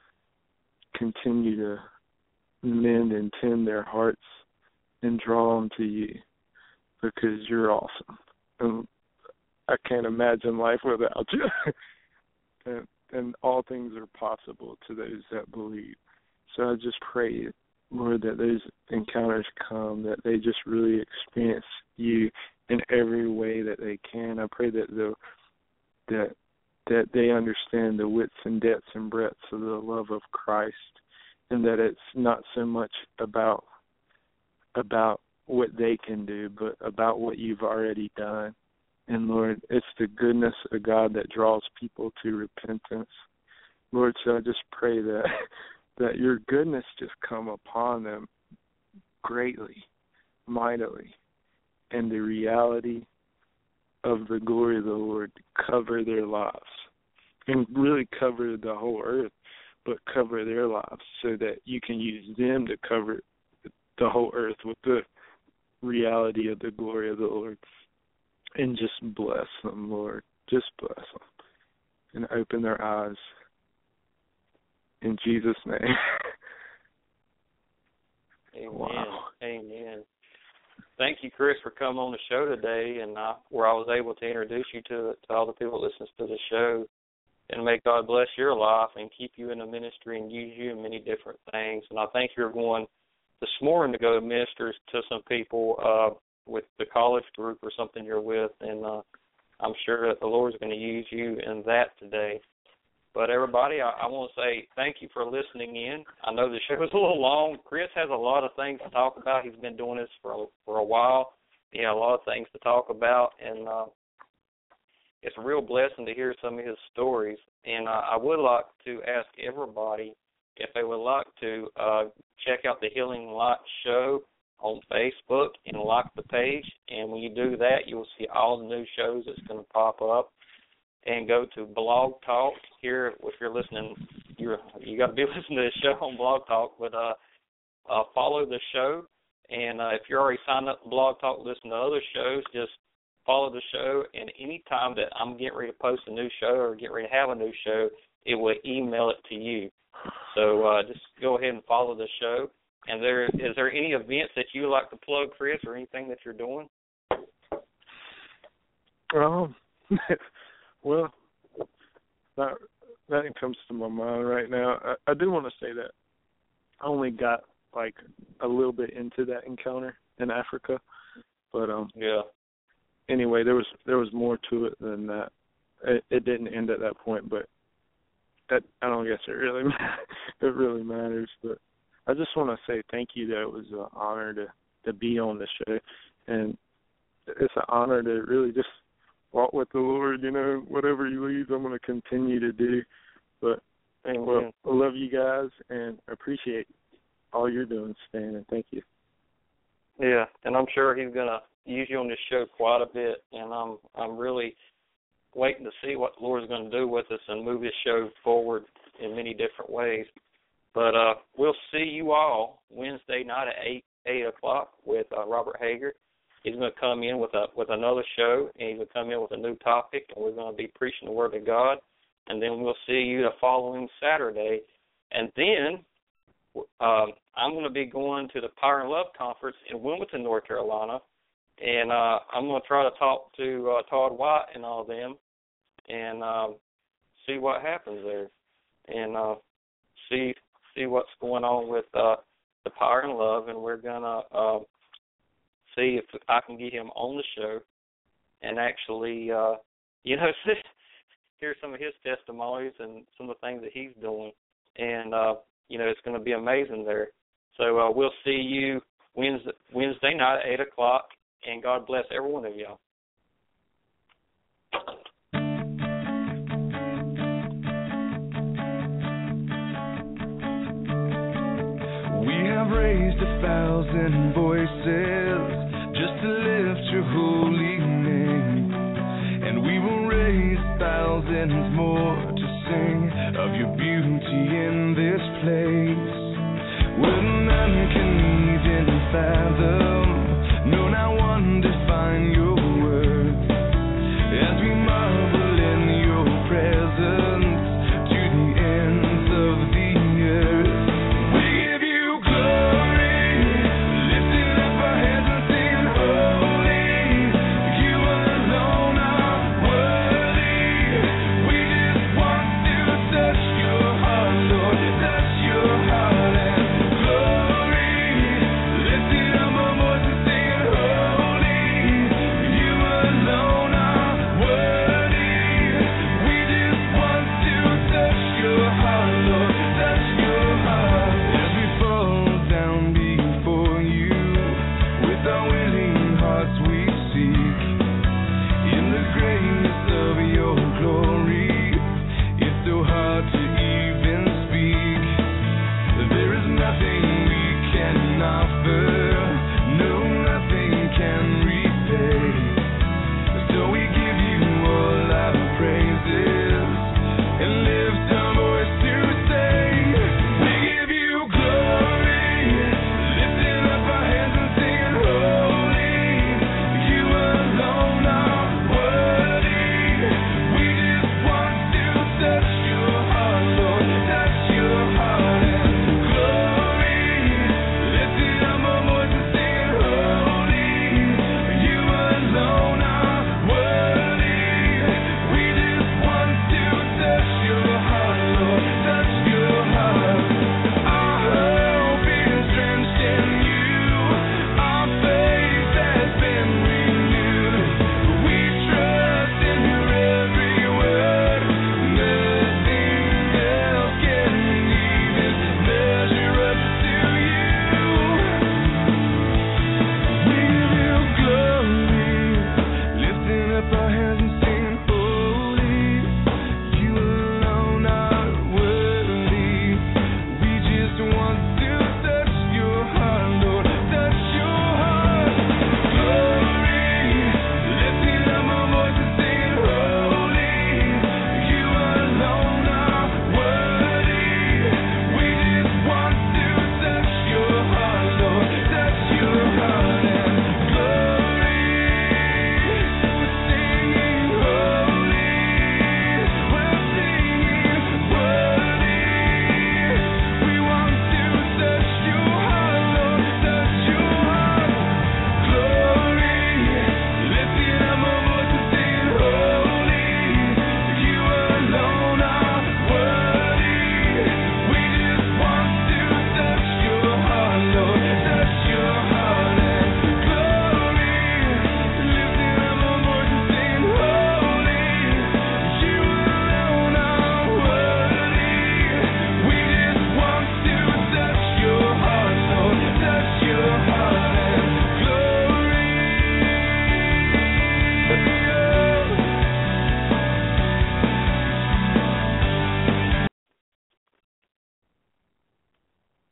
continue to mend and tend their hearts and draw them to you, because you're awesome. And I can't imagine life without you. and, and all things are possible to those that believe. So I just pray, Lord, that those encounters come, that they just really experience you in every way that they can. I pray that the that that they understand the widths and depths and breadths of the love of Christ, and that it's not so much about about what they can do, but about what you've already done. And Lord, it's the goodness of God that draws people to repentance. Lord, so I just pray that that your goodness just come upon them greatly, mightily, and the reality of the glory of the Lord cover their lives and really cover the whole earth, but cover their lives so that you can use them to cover the whole earth with the reality of the glory of the Lord. And just bless them, Lord. Just bless them. And open their eyes. In Jesus' name. Amen. Wow. Amen. Thank you, Chris, for coming on the show today, and uh, where I was able to introduce you to, to all the people that listen to the show. And may God bless your life and keep you in the ministry and use you in many different things. And I think you're going this morning to go minister to some people uh, with the college group or something you're with, and uh, I'm sure that the Lord's going to use you in that today. But everybody, I, I want to say thank you for listening in. I know the show was a little long. Chris has a lot of things to talk about. He's been doing this for a, for a while. He had a lot of things to talk about, and uh, it's a real blessing to hear some of his stories. And uh, I would like to ask everybody if they would like to uh, check out the Healing Light Show on Facebook and like the page. And when you do that, you'll see all the new shows that's going to pop up. And go to Blog Talk here. If you're listening, you're you got to be listening to the show on Blog Talk. But uh, uh, follow the show, and uh, if you're already signed up to Blog Talk, listen to other shows. Just follow the show, and any time that I'm getting ready to post a new show or getting ready to have a new show, it will email it to you. So uh, just go ahead and follow the show. And there is there any events that you would like to plug, Chris, or anything that you're doing? Um. Well, that that comes to my mind right now. I, I do want to say that I only got like a little bit into that encounter in Africa, but um, yeah. Anyway, there was there was more to it than that. It, it didn't end at that point, but that I don't guess it really it really matters. But I just want to say thank you. That it was an honor to to be on the show, and it's an honor to really just walk with the Lord, you know, whatever he leads, I'm going to continue to do. But, and well, I love you guys and appreciate all you're doing, Stan, and thank you. Yeah, and I'm sure he's going to use you on this show quite a bit, and I'm I'm really waiting to see what the Lord's going to do with us and move this show forward in many different ways. But uh, we'll see you all Wednesday night at eight, eight o'clock with uh, Robert Hager. He's going to come in with a with another show, and he's going to come in with a new topic, and we're going to be preaching the Word of God. And then we'll see you the following Saturday. And then um, I'm going to be going to the Power and Love Conference in Wilmington, North Carolina, and uh, I'm going to try to talk to uh, Todd White and all of them and um, see what happens there and uh, see see what's going on with uh, the Power and Love, and we're going to uh, see if I can get him on the show and actually, uh, you know, hear some of his testimonies and some of the things that he's doing. And, uh, you know, it's going to be amazing there. So uh, we'll see you Wednesday, Wednesday night at eight o'clock, and God bless every one of y'all. We have raised a thousand voices just to lift your holy name, and we will raise thousands more to sing of your beauty in this place.